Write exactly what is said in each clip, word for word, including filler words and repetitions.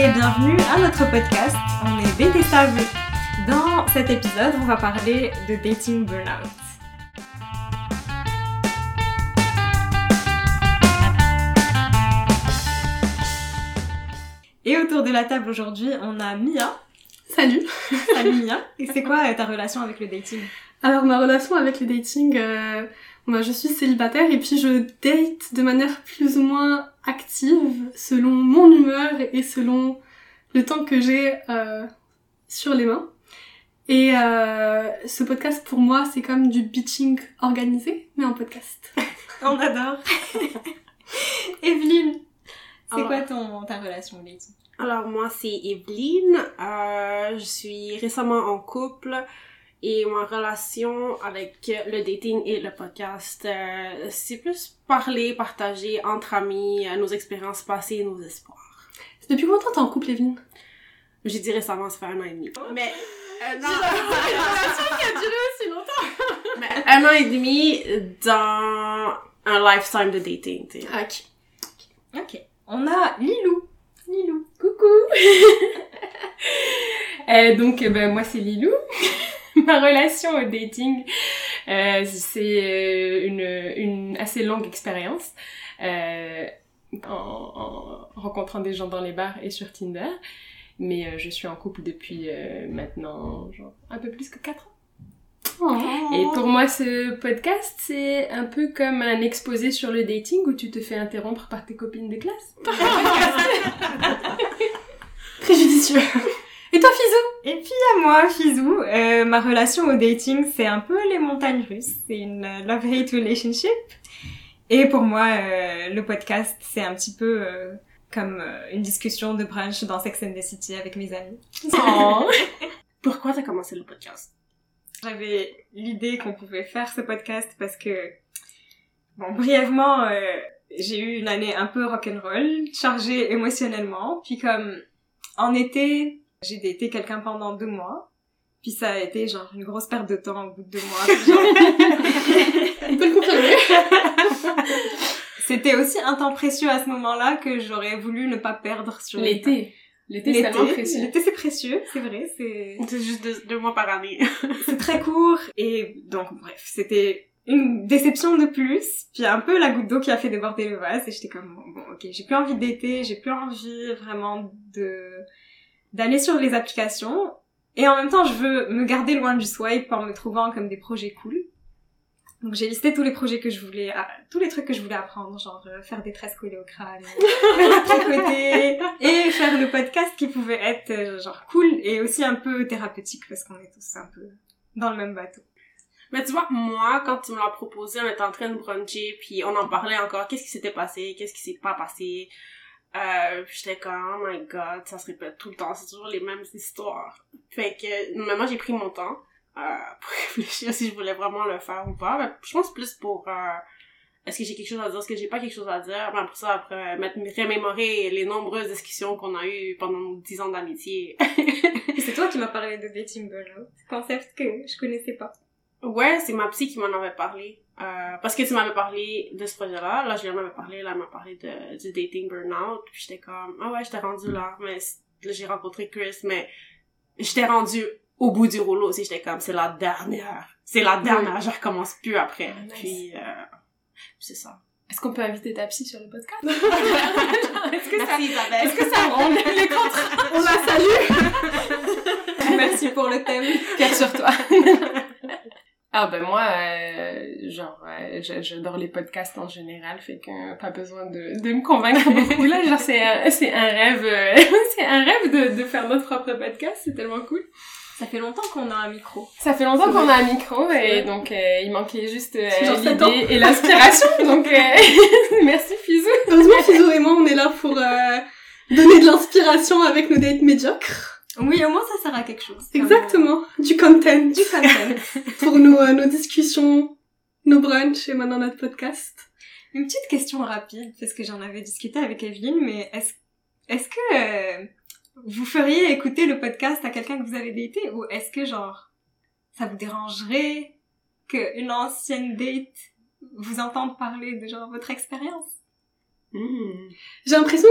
et bienvenue à notre podcast. On est détestables. Dans cet épisode, on va parler de dating burnout. Et autour de la table aujourd'hui, on a Mia. Salut. Salut Mia. Et c'est quoi euh, ta relation avec le dating? Alors ma relation avec le dating, euh, moi je suis célibataire et puis je date de manière plus ou moins active selon mon humeur et selon le temps que j'ai euh, sur les mains. Et euh, ce podcast pour moi c'est comme du bitching organisé mais en podcast. On adore. Evelyne, c'est Alors, quoi ton, ta relation au dating? Alors moi c'est Evelyne, euh, je suis récemment en couple et ma relation avec le dating et le podcast, euh, c'est plus parler, partager entre amis, euh, nos expériences passées, nos espoirs. Depuis combien de temps t'es en couple, Evelyne? J'ai dit récemment, ça fait un an et demi. Mais euh, non, une relation qui a duré aussi longtemps. mais un an et demi dans un lifetime de dating, tu sais. Ok. Ok. On a Lilou. Lilou. Coucou. euh, donc, ben, moi, c'est Lilou. Ma relation au dating, euh, c'est euh, une, une assez longue expérience euh, en, en rencontrant des gens dans les bars et sur Tinder. Mais euh, je suis en couple depuis euh, maintenant genre, un peu plus que quatre ans. Oh. Et pour moi, ce podcast, c'est un peu comme un exposé sur le dating où tu te fais interrompre par tes copines de classe. Très judicieux. Et toi, Fizou? Et puis à moi, Fizou, euh, ma relation au dating, c'est un peu les montagnes russes. C'est une euh, love-hate relationship. Et pour moi, euh, le podcast, c'est un petit peu euh, comme euh, une discussion de brunch dans Sex and the City avec mes amis. Oh. Pourquoi t'as commencé le podcast? J'avais l'idée qu'on pouvait faire ce podcast parce que, bon, brièvement, euh, j'ai eu une année un peu rock'n'roll, chargée émotionnellement. Puis comme, en été, j'ai daté quelqu'un pendant deux mois. Puis ça a été genre une grosse perte de temps au bout de deux mois. On peut le confirmer. C'était aussi un temps précieux à ce moment-là que j'aurais voulu ne pas perdre sur le temps. L'été. L'été, c'est tellement précieux. L'été, c'est précieux, c'est vrai, c'est... C'est juste deux, deux mois par année. c'est très court, et donc, bref, c'était une déception de plus, puis un peu la goutte d'eau qui a fait déborder le vase, et j'étais comme, bon, bon ok, j'ai plus envie d'été, j'ai plus envie vraiment de d'aller sur les applications, et en même temps, je veux me garder loin du swipe en me trouvant comme des projets cool. Donc j'ai listé tous les projets que je voulais, ah, tous les trucs que je voulais apprendre, genre euh, faire des tresses collées au crâne, tricoter, et faire le podcast qui pouvait être euh, genre cool et aussi un peu thérapeutique parce qu'on est tous un peu dans le même bateau. Mais tu vois, moi, quand tu me l'as proposé, on était en train de bruncher, puis on en parlait encore, qu'est-ce qui s'était passé, qu'est-ce qui s'est pas passé, euh, puis j'étais comme, oh my god, ça se répète tout le temps, c'est toujours les mêmes histoires. Fait que, maintenant j'ai pris mon temps, euh, pour réfléchir si je voulais vraiment le faire ou pas, mais je pense plus pour, euh, est-ce que j'ai quelque chose à dire, est-ce que j'ai pas quelque chose à dire, mais après ça, après, mettre, remémorer les nombreuses discussions qu'on a eues pendant nos dix ans d'amitié. Et c'est toi qui m'as parlé de dating burnout, concept que je connaissais pas. Ouais, c'est ma psy qui m'en avait parlé. Euh, parce que tu m'avais parlé de ce projet-là. Là, je lui en avais parlé. Là, elle m'a parlé de, du dating burnout. Puis j'étais comme, ah ouais, j'étais rendue là. Mais là, j'ai rencontré Chris, mais j'étais rendue au bout du rouleau aussi. J'étais comme, c'est la dernière. C'est la dernière. Je recommence plus après. Ah, nice. Puis, euh, c'est ça. Est-ce qu'on peut inviter ta psy sur le podcast? Est-ce que ça, Isabelle? Est-ce que ça rend les contrats? On la salue. Merci pour le thème. Cœur sur toi. Ah ben moi, euh, genre, euh, j'adore les podcasts en général, fait que pas besoin de, de me convaincre beaucoup là. Genre c'est un, c'est un rêve, euh, c'est un rêve de, de faire notre propre podcast, c'est tellement cool. Ça fait longtemps qu'on a un micro. Ça fait longtemps qu'on a un micro et donc euh, il manquait juste euh, sept ans. l'idée et l'inspiration. Donc euh, merci Fizou. Heureusement, Fizou et moi, on est là pour euh, donner de l'inspiration avec nos dates médiocres. Oui, au moins ça sert à quelque chose. Exactement. Du content. Du content. Pour nos, euh, nos discussions, nos brunchs et maintenant notre podcast. Une petite question rapide, parce que j'en avais discuté avec Evelyne, mais est-ce, est-ce que euh, vous feriez écouter le podcast à quelqu'un que vous avez daté, ou est-ce que genre, ça vous dérangerait qu'une ancienne date vous entende parler de genre votre expérience? Mmh. J'ai l'impression que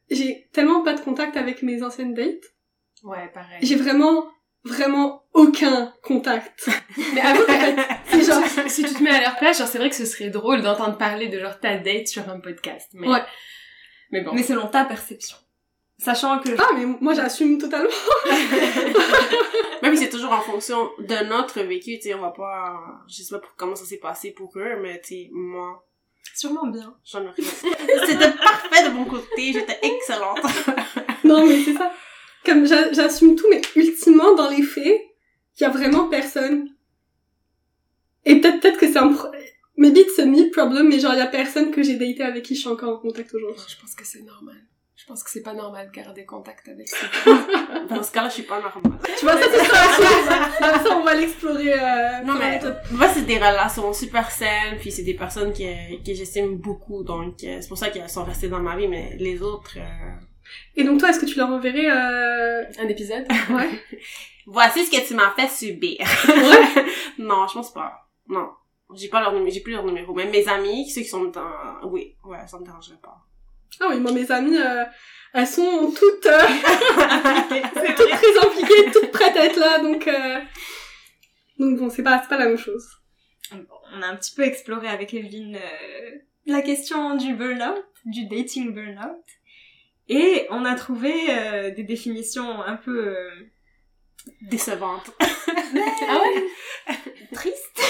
j'ai tellement pas de contact avec mes anciennes dates. Ouais, pareil. J'ai vraiment, vraiment aucun contact. Mais avoue, en fait, C'est genre... si tu te mets à leur place, genre, c'est vrai que ce serait drôle d'entendre parler de genre ta date sur un podcast. Mais, Ouais. mais bon. Mais selon ta perception. Sachant que... Ah, mais moi, j'assume totalement. Même si c'est toujours en fonction de notre vécu, tu sais, on va pas... Je sais pas pour comment ça s'est passé pour eux, mais tu sais, moi... Sûrement bien. J'en ai rien. C'était parfait de mon côté, j'étais excellente. Non, mais c'est ça. Comme j'a- j'assume tout, mais ultimement, dans les faits, il y a vraiment personne. Et peut-être, peut-être que c'est un pro... Maybe it's a me problem, mais genre, il y a personne que j'ai daté avec qui je suis encore en contact aujourd'hui. Je pense que c'est normal. Je pense que c'est pas normal de garder contact avec ça. Dans ce cas-là, je suis pas normale. Tu vois, ça, c'est ça. Ça, ça, on va l'explorer. Euh, Non, pendant mais notre- moi, c'est des relations super saines, puis c'est des personnes que, que j'estime beaucoup, donc euh, c'est pour ça qu'elles sont restées dans ma vie, mais les autres... Euh... Et donc, toi, est-ce que tu leur enverrais, euh... Un épisode? Ouais. Voici ce que tu m'as fait subir. Ouais. Non, je pense pas. Non. J'ai pas leur numéro, j'ai plus leur numéro. Même mes amis, ceux qui sont dans... Oui, ouais, ça me dérangerait pas. Ah oui, moi, mes amies, euh, elles sont toutes, euh, toutes très impliquées, toutes prêtes à être là, donc, euh... donc bon, c'est pas, c'est pas la même chose. Bon, on a un petit peu exploré avec Evelyne euh, la question du burn-out, du dating burn-out. Et on a trouvé euh, des définitions un peu... Euh, Décevante. ah ouais triste.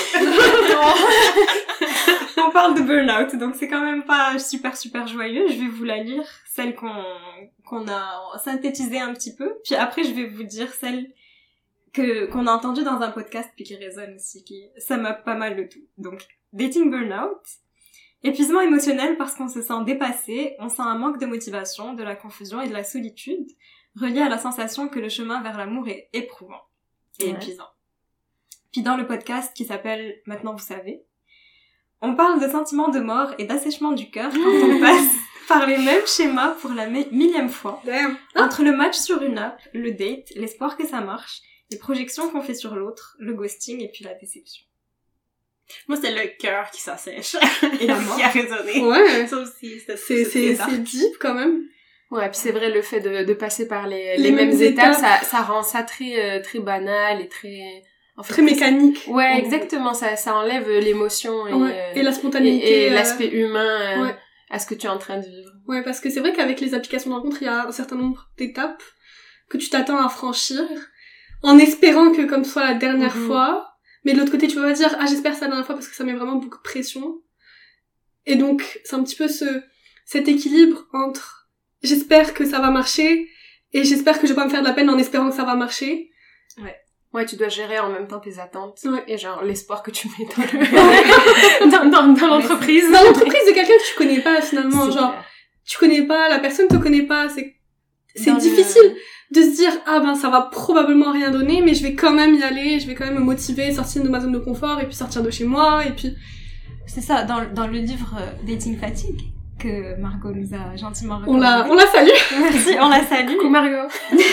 On parle de burn-out, donc c'est quand même pas super super joyeux. Je vais vous la lire, celle qu'on qu'on a synthétisée un petit peu. Puis après, je vais vous dire celle que qu'on a entendue dans un podcast puis qui résonne aussi. Qui ça m'a pas mal le tout. Donc, dating burn-out. Épuisement émotionnel parce qu'on se sent dépassé, on sent un manque de motivation, de la confusion et de la solitude, relié à la sensation que le chemin vers l'amour est éprouvant et Ouais. épuisant. Puis dans le podcast qui s'appelle « Maintenant vous savez », on parle de sentiments de mort et d'assèchement du cœur quand on passe par les mêmes schémas pour la mi- millième fois. Damn. Entre le match sur une app, le date, l'espoir que ça marche, les projections qu'on fait sur l'autre, le ghosting et puis la déception. Moi, c'était le cœur qui s'assèche. Et la mort. Qui a résonné. Ouais. Ça aussi, c'était C'est, c'est, dark. c'est deep, quand même. Ouais, puis c'est vrai, le fait de, de passer par les, Les les, mêmes, mêmes étapes, étapes. ça, ça rend ça très, euh, très banal et très... En fait, Très mécanique. Ouais, Mhm. exactement, ça, ça enlève l'émotion et, Ouais. euh, Et la spontanéité. et, et euh, l'aspect humain euh, ouais. à ce que tu es en train de vivre. Ouais, parce que c'est vrai qu'avec les applications de rencontre, il y a un certain nombre d'étapes que tu t'attends à franchir, en espérant que comme ce soit la dernière Mhm. fois, mais de l'autre côté, tu peux pas dire « Ah, j'espère que c'est la dernière fois » parce que ça met vraiment beaucoup de pression. Et donc, c'est un petit peu ce cet équilibre entre « J'espère que ça va marcher » et « J'espère que je vais pas me faire de la peine en espérant que ça va marcher ». Ouais, tu dois gérer en même temps tes attentes Ouais. et genre l'espoir que tu mets dans le... dans, dans, dans l'entreprise. Dans l'entreprise de quelqu'un que tu connais pas finalement, C'est genre, clair. tu connais pas, la personne te connaît pas, c'est c'est Dans le- difficile de se dire ah ben ça va probablement rien donner mais je vais quand même y aller, je vais quand même me motiver, sortir de ma zone de confort et puis sortir de chez moi et puis C'est ça, dans, dans le livre euh, Dating Fatigue, que Margot nous a gentiment on la recommandé. on la salue. Merci, on la salue. Coucou Margot.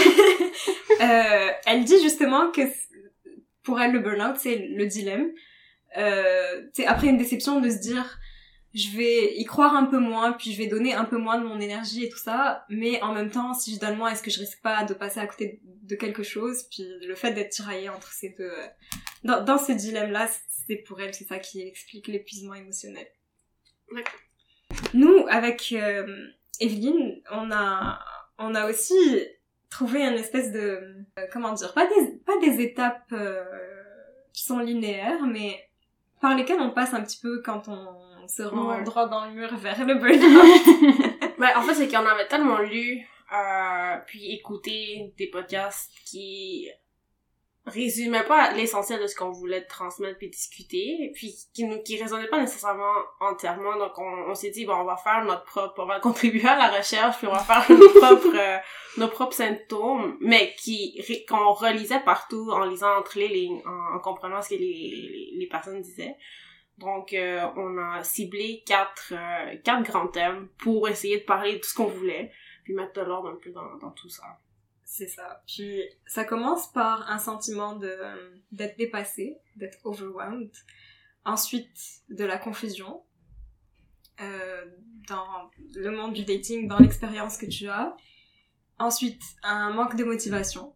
Euh, elle dit justement que c- pour elle le burn-out c'est le dilemme. Euh, c'est après une déception de se dire je vais y croire un peu moins puis je vais donner un peu moins de mon énergie et tout ça, mais en même temps si je donne moins est-ce que je risque pas de passer à côté de quelque chose, puis le fait d'être tiraillée entre ces deux euh, dans, dans ce dilemme là c'est pour elle c'est ça qui explique l'épuisement émotionnel. Ouais. Nous avec euh, Evelyne on a on a aussi trouvé une espèce de euh, comment dire pas des pas des étapes euh, qui sont linéaires mais par lesquelles on passe un petit peu quand on se rend Ouais. droit dans le mur vers le burn-out. Ben, en fait, c'est qu'on avait tellement lu, euh, puis écouté des podcasts qui résumaient pas l'essentiel de ce qu'on voulait transmettre puis discuter, puis qui nous, qui résonnaient pas nécessairement entièrement. Donc, on, on s'est dit, bon, on va faire notre propre, on va contribuer à la recherche, puis on va faire nos propres, euh, nos propres symptômes, mais qui, qu'on relisait partout en lisant entre les lignes, en, en comprenant ce que les, les, les personnes disaient. Donc, euh, on a ciblé quatre, euh, quatre grands thèmes pour essayer de parler de tout ce qu'on voulait, puis mettre de l'ordre un peu dans, dans tout ça. C'est ça. Puis ça commence par un sentiment de d'être dépassé, d'être overwhelmed. Ensuite, de la confusion, euh, dans le monde du dating, dans l'expérience que tu as. Ensuite, un manque de motivation.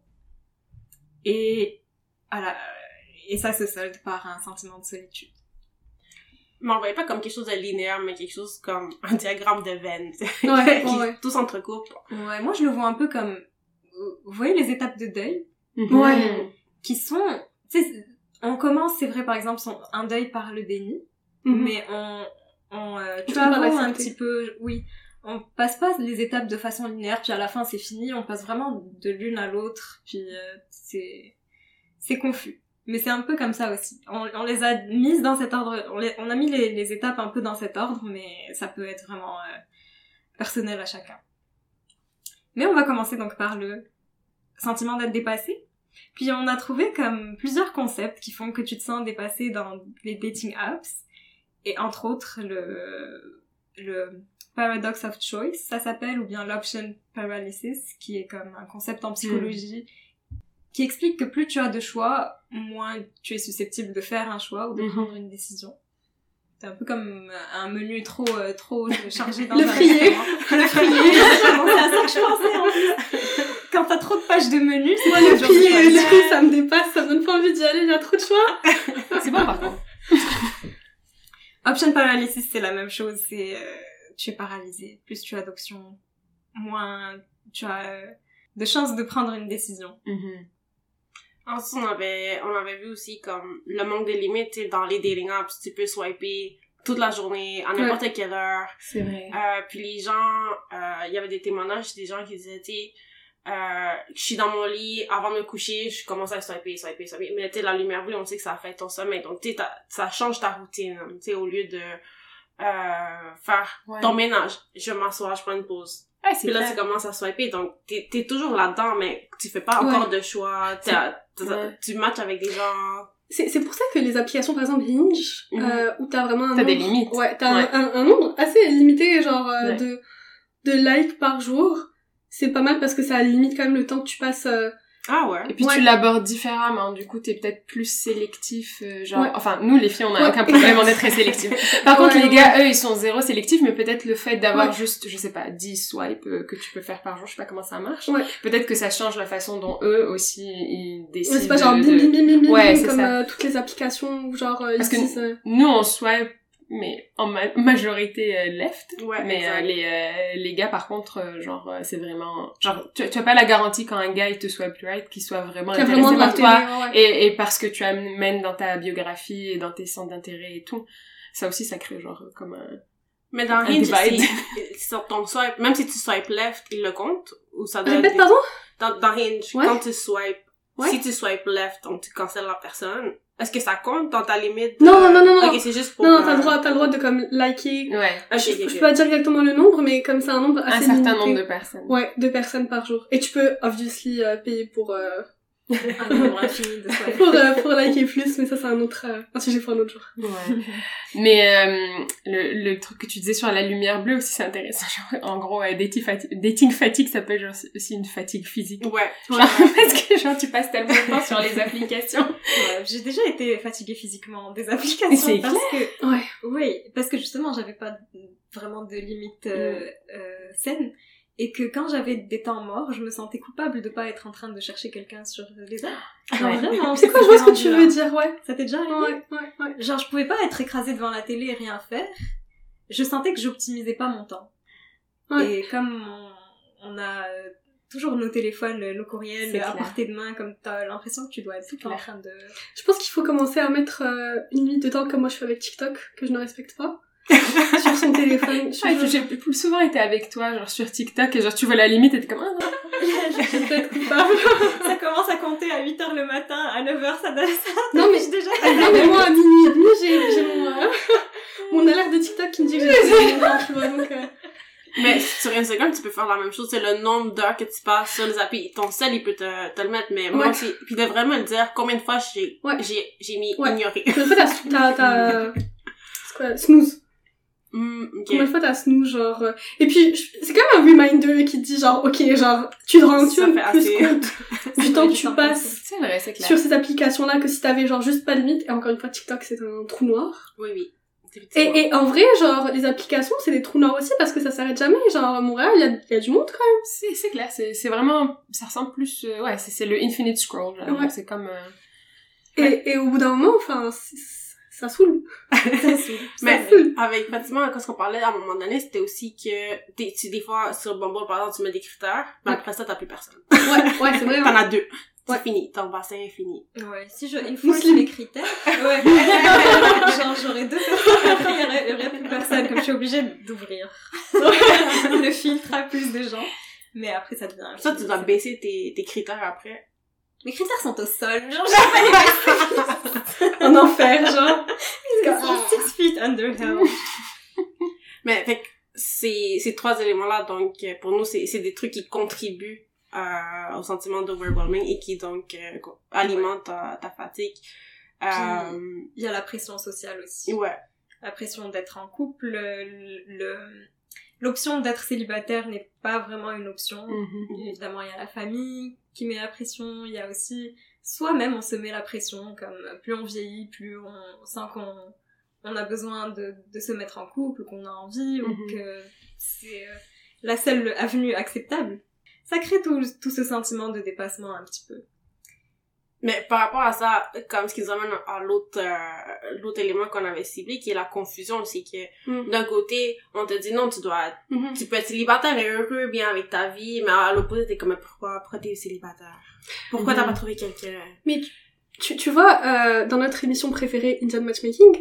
Et, voilà, et ça se solde par un sentiment de solitude. Mais on le voyait pas comme quelque chose de linéaire, mais quelque chose comme un diagramme de Venn. Ouais, qui ouais. tous s'entrecoupent. Ouais, moi je le vois un peu comme, vous voyez les étapes de deuil? Ouais. Qui sont, tu sais, on commence, c'est vrai, par exemple, son, un deuil par le déni, Mm-hmm. mais on, on, euh, tu On vas peut pas avoir un l'accepter. petit peu, oui, on passe pas les étapes de façon linéaire, puis à la fin c'est fini, on passe vraiment de l'une à l'autre, puis euh, c'est, c'est confus. Mais c'est un peu comme ça aussi. On, on les a mises dans cet ordre, on, les, on a mis les, les étapes un peu dans cet ordre, mais ça peut être vraiment euh, personnel à chacun. Mais on va commencer donc par le sentiment d'être dépassé. Puis on a trouvé comme plusieurs concepts qui font que tu te sens dépassé dans les dating apps. Et entre autres, le, le paradox of choice, ça s'appelle, ou bien l'option paralysis, qui est comme un concept en psychologie, mm. qui explique que plus tu as de choix, moins tu es susceptible de faire un choix ou de mm-hmm. prendre une décision. C'est un peu comme un menu trop, euh, trop chargé dans le un frier. Le frier. C'est à ça que je pensais en plus. Quand t'as trop de pages de menus, c'est moi, le frier, le frier, ça me dépasse, ça me donne pas envie d'y aller, il y a trop de choix. C'est bon, par contre. Option paralysis, c'est la même chose, c'est, euh, tu es paralysé. Plus tu as d'options, moins tu as euh, de chances de prendre une décision. Mm-hmm. Ensuite, on avait, on avait vu aussi comme le manque de limites, tu sais, dans les dating apps, tu peux swiper toute la journée, à n'importe ouais. quelle heure. C'est vrai. Euh, puis les gens, euh, il y avait des témoignages des gens qui disaient, tu sais, euh, je suis dans mon lit, avant de me coucher, je commence à swiper, swiper, swiper. Mais tu sais, la lumière bleue, on sait que ça affecte ton sommeil. Donc, tu sais, ça change ta routine. Tu sais, au lieu de euh, faire ouais. ton ménage, je m'assois, je prends une pause. Ouais, c'est puis là, clair. tu commences à swiper. Donc, t'es, t'es toujours là-dedans, mais tu fais pas encore ouais. de choix. T'as, t'as, ouais. Tu matches avec des gens... C'est, c'est pour ça que les applications, par exemple, Hinge, mm-hmm. euh, où t'as vraiment un T'as nombre... des limites. Ouais, t'as ouais. Un, un, un nombre assez limité, genre, euh, ouais. de, de likes par jour. C'est pas mal parce que ça limite quand même le temps que tu passes... Euh... Ah ouais. Et puis ouais. tu l'abordes différemment, du coup t'es peut-être plus sélectif, euh, genre... Ouais. Enfin, nous les filles, on a ouais. aucun problème, on est très sélectifs. Par contre, ouais, les ouais. gars, eux, ils sont zéro sélectifs, mais peut-être le fait d'avoir ouais. juste, je sais pas, dix swipes euh, que tu peux faire par jour, je sais pas comment ça marche. Ouais. Peut-être que ça change la façon dont eux aussi, ils décident ouais, c'est pas genre de... bim bim bim bim, ouais, bim comme ça. Euh, toutes les applications où genre euh, Parce ils que disent... Euh... nous, on swipe, mais en ma- majorité euh, left. Ouais, mais euh, les euh, les gars par contre euh, genre euh, c'est vraiment genre tu, tu as pas la garantie quand un gars il te swipe right qu'il soit vraiment Qu'il intéressé vraiment par toi ouais. et et parce que tu amènes dans ta biographie et dans tes centres d'intérêt et tout. Ça aussi ça crée genre comme un mais dans Hinge sur ton swipe, même si tu swipe left, il le compte ou ça doit répète des... pardon dans, dans Hinge ouais. quand tu swipes ouais. si tu swipes left donc tu cancelles la personne. Est-ce que ça compte dans ta limite? Non, euh... non, non, non. Ok, c'est juste pour... Non, euh... t'as le droit, t'as le droit de, comme, liker. Ouais. Okay, je, okay, je okay. peux pas dire exactement le nombre, mais comme c'est un nombre assez limité. Un certain nombre de personnes. Ouais, de personnes par jour. Et tu peux, obviously, euh, payer pour, euh... un nombre infini de swipe. pour, euh, pour liker plus, mais ça, c'est un autre, euh, un sujet pour un autre jour. Ouais. Mais, euh, le, le truc que tu disais sur la lumière bleue aussi, c'est intéressant. Genre, en gros, euh, dating, fatigue, dating fatigue, ça peut être genre aussi une fatigue physique. Ouais. Genre, parce que genre, tu passes tellement de temps sur les applications. Ouais, j'ai déjà été fatiguée physiquement des applications. C'est parce clair. que, ouais. Oui, parce que justement, j'avais pas vraiment de limite, euh, mm. euh, saine. Et que quand j'avais des temps morts, je me sentais coupable de pas être en train de chercher quelqu'un sur les apps. Genre ouais. vraiment. C'est quoi, je vois ce que tu veux dire, ouais. Ça t'est déjà arrivé? Ouais, ouais, ouais. Genre, je pouvais pas être écrasée devant la télé et rien faire. Je sentais que j'optimisais pas mon temps. Ouais. Et comme on, on a toujours nos téléphones, nos courriels à portée de main, comme t'as l'impression que tu dois être tout le temps en train de... Je pense qu'il faut commencer à mettre euh, une limite de temps comme moi je fais avec TikTok, que je ne respecte pas. Sur son téléphone. Je ouais, j'ai plus souvent été avec toi, genre sur TikTok, et genre tu vois la limite et t'es comme, ah non. Je vais être coupable. Ça commence à compter à huit heures le matin, à neuf heures ça doit ça. Non mais déjà. Non mais moi à minuit et demi, j'ai, j'ai mon, euh, mon alerte de TikTok qui me dit que j'ai mon temps, tu vois, donc, euh... Mais sur Instagram, tu peux faire la même chose, c'est le nombre d'heures que tu passes sur les applis. Ton sel, il peut te, te le mettre, mais ouais. moi aussi, puis de vraiment me dire combien de fois j'ai, ouais. j'ai, j'ai mis ouais. ignoré. Combien de fois t'as, t'as, t'as, c'est quoi, snooze. Mm, okay. Combien de fois t'as snooze, genre, euh... et puis, c'est quand même un reminder qui te dit genre, ok, genre, tu te rends plus assez... compte du temps que tu passes c'est vrai, c'est clair. sur ces applications-là que si t'avais genre juste pas de limite, et encore une fois, TikTok c'est un trou noir. Oui, oui. Et, et en vrai, genre, les applications, c'est des trous noirs aussi parce que ça s'arrête jamais. Genre, à Montréal, il y a, y a du monde quand même. C'est, c'est clair, c'est, c'est vraiment, ça ressemble plus, euh, ouais, c'est, c'est le infinite scroll, genre, Ouais. c'est comme, euh... et, ouais. et au bout d'un moment, enfin, ça saoule. Ça saoule. Mais Ça saoule. avec Fatima, quand on parlait à un moment donné, c'était aussi que des, tu, des fois, sur Bumble, par exemple, tu mets des critères, mais après ça, t'as plus personne. Ouais, ouais, c'est vrai. T'en as deux. Ouais. C'est fini. Ton bassin est fini. Ouais, si je enforce Muslim. les critères, ouais. Genre, j'aurais deux personnes, après, il y aurait, il y aurait plus personne, comme je suis obligée d'ouvrir le filtre à plus de gens. Mais après, ça devient... Ça, tu dois baisser tes, tes critères après. Mes critères sont au sol, genre, j'ai pas les baisser. En enfer, genre. Ils sont six feet under hell. Mais, fait que, ces, ces trois éléments-là, donc, pour nous, c'est, c'est des trucs qui contribuent euh, au sentiment d'overwhelming et qui, donc, euh, alimentent ta, ta fatigue. Euh, Il y a la pression sociale aussi. ouais. La pression d'être en couple, le, le, l'option d'être célibataire n'est pas vraiment une option. Mm-hmm. Évidemment, il y a la famille qui met la pression, il y a aussi soi-même, on se met la pression, comme plus on vieillit, plus on sent qu'on on a besoin de, de se mettre en couple, qu'on a envie, Mm-hmm. ou que c'est euh, la seule avenue acceptable. Ça crée tout, tout ce sentiment de dépassement un petit peu. Mais par rapport à ça, comme ce qui nous amène à l'autre, euh, l'autre élément qu'on avait ciblé, qui est la confusion, c'est que Mm. d'un côté, on te dit non, tu dois, Mhm. tu peux être célibataire et heureux, bien avec ta vie, mais à l'opposé, t'es comme, mais pourquoi, pourquoi t'es célibataire? Pourquoi Mhm. t'as pas trouvé quelqu'un? Mais tu, tu, tu vois, euh, dans notre émission préférée, Indian Matchmaking,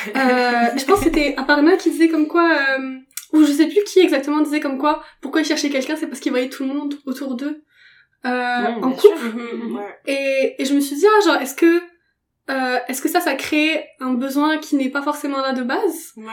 euh, je pense que c'était Aparna qui disait comme quoi, euh, ou je sais plus qui exactement disait comme quoi, pourquoi ils cherchaient quelqu'un, c'est parce qu'ils voyaient tout le monde autour d'eux, euh, Mm, en bien couple. sûr. Mhm, ouais. Et, et je me suis dit, ah, genre, est-ce que, euh, est-ce que ça, ça crée un besoin qui n'est pas forcément là de base? Ouais.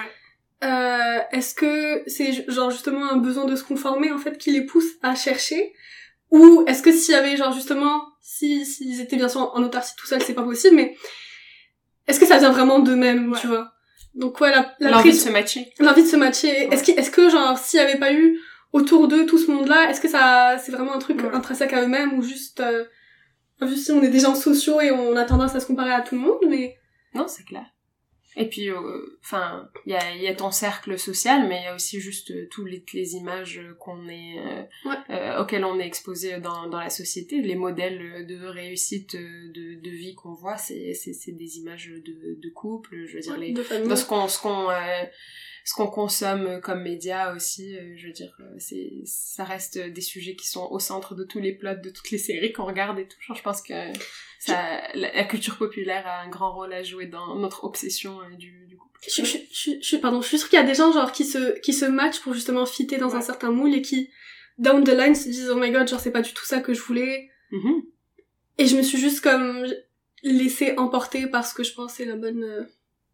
Euh, est-ce que c'est genre justement un besoin de se conformer, en fait, qui les pousse à chercher? Ou est-ce que s'il y avait, genre, justement, si, s'ils étaient bien sûr en autarcie tout seuls, c'est pas possible, mais est-ce que ça vient vraiment d'eux-mêmes, Ouais. tu vois? Donc, ouais, la, la L'envie de prise- se matcher. l'envie de se matcher. Ouais. Est-ce que, est-ce que, genre, s'il y avait pas eu autour d'eux tout ce monde-là, est-ce que ça, c'est vraiment un truc Ouais. intrinsèque à eux-mêmes ou juste, euh, juste si on est des gens sociaux et on a tendance à se comparer à tout le monde, mais... Non, c'est clair. Et puis, enfin, euh, il y a, y a ton cercle social, mais il y a aussi juste euh, toutes les, les images qu'on est, euh, Ouais. euh, auxquelles on est exposé dans, dans la société. Les modèles de réussite, de, de vie qu'on voit, c'est, c'est, c'est des images de, de couple, je veux dire, les, de famille. dans ce qu'on, ce qu'on, euh, ce qu'on consomme comme médias aussi, euh, je veux dire, euh, c'est, ça reste des sujets qui sont au centre de tous les plots, de toutes les séries qu'on regarde et tout. Genre, je pense que ça, la, la culture populaire a un grand rôle à jouer dans notre obsession euh, du, du couple. Je, je, je, je, pardon, je suis sûre qu'il y a des gens, genre, qui se, qui se matchent pour justement fitter dans Ouais. un certain moule et qui, down the line, se disent, oh my god, genre, c'est pas du tout ça que je voulais. Mm-hmm. Et je me suis juste, comme, laissée emporter parce que je pense que c'est la bonne... euh,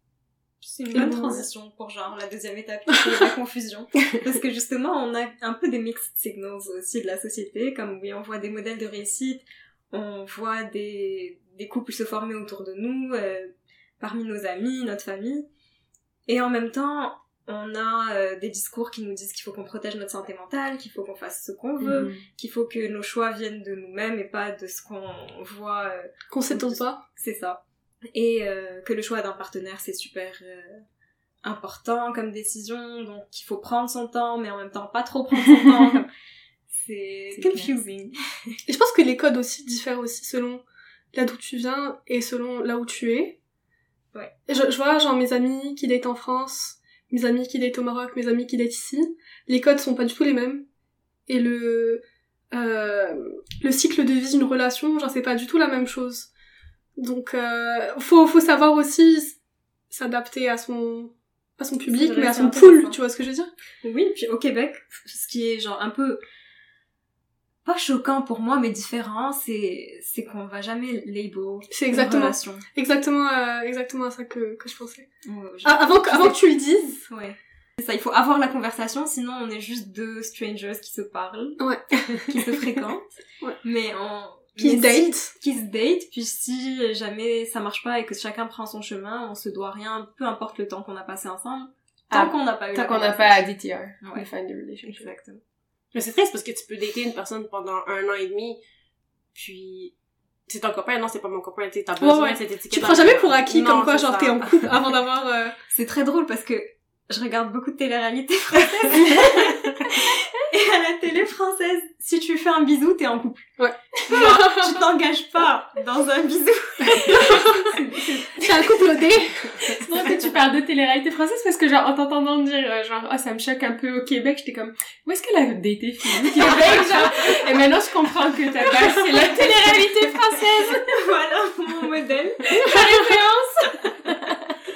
C'est une Et bonne bon, transition pour genre la deuxième étape, qui est la confusion. Parce que justement, on a un peu des mixed signals aussi de la société, comme oui, on voit des modèles de réussite, on voit des, des couples se former autour de nous, euh, parmi nos amis, notre famille. Et en même temps, on a euh, des discours qui nous disent qu'il faut qu'on protège notre santé mentale, qu'il faut qu'on fasse ce qu'on veut, Mm-hmm. qu'il faut que nos choix viennent de nous-mêmes et pas de ce qu'on voit. Euh, qu'on s'étend pas. c'est ça. Et euh, que le choix d'un partenaire, c'est super euh, important comme décision, donc il faut prendre son temps, mais en même temps pas trop prendre son temps. C'est, C'est confusing. Et je pense que les codes aussi diffèrent aussi selon là d'où tu viens et selon là où tu es. Ouais. Et je, je vois, genre, mes amis qui datent en France, mes amis qui datent au Maroc, mes amis qui datent ici, les codes sont pas du tout les mêmes. Et le, euh, le cycle de vie d'une relation, genre, c'est pas du tout la même chose. Donc, euh, faut, faut savoir aussi s'adapter à son, à son public, mais à son pool, tu vois ce que je veux dire? Oui, puis au Québec, ce qui est genre un peu pas choquant pour moi, mais différent, c'est c'est qu'on va jamais label C'est une exactement, relation. exactement, euh, exactement à ça que, que je pensais. Ouais, je- Ah, avant, que, avant que tu le dises. Ouais. C'est ça, il faut avoir la conversation, sinon on est juste deux strangers qui se parlent, Ouais. qui se fréquentent, Ouais. mais on... Qui se mais si- date. qui se date, puis si jamais ça marche pas et que chacun prend son chemin, on se doit rien, peu importe le temps qu'on a passé ensemble, tant Ah, qu'on n'a pas eu Tant la qu'on n'a pas à conversation. D T R, Ouais. Define the Relationship. Exactement. Mais c'est triste parce que tu peux dater une personne pendant un an et demi, puis c'est ton copain, non, c'est pas mon copain, tu sais, t'as besoin Ouais, ouais. de cette étiquette. Tu prends jamais pour acquis, Non, comme quoi, c'est genre, ça. t'es en couple avant d'avoir, euh... C'est très drôle parce que je regarde beaucoup de télé-réalité française. Et à la télé française, si tu fais un bisou, t'es en couple. Ouais. Genre, tu t'engages pas dans un bisou. c'est un couple odé. C'est drôle que tu parles de télé-réalité française parce que genre en t'entendant dire euh, genre oh ça me choque un peu au Québec, j'étais comme où est-ce qu'elle a daté fille au Québec genre et maintenant je comprends que ta base c'est la télé-réalité française. Voilà mon modèle. La référence.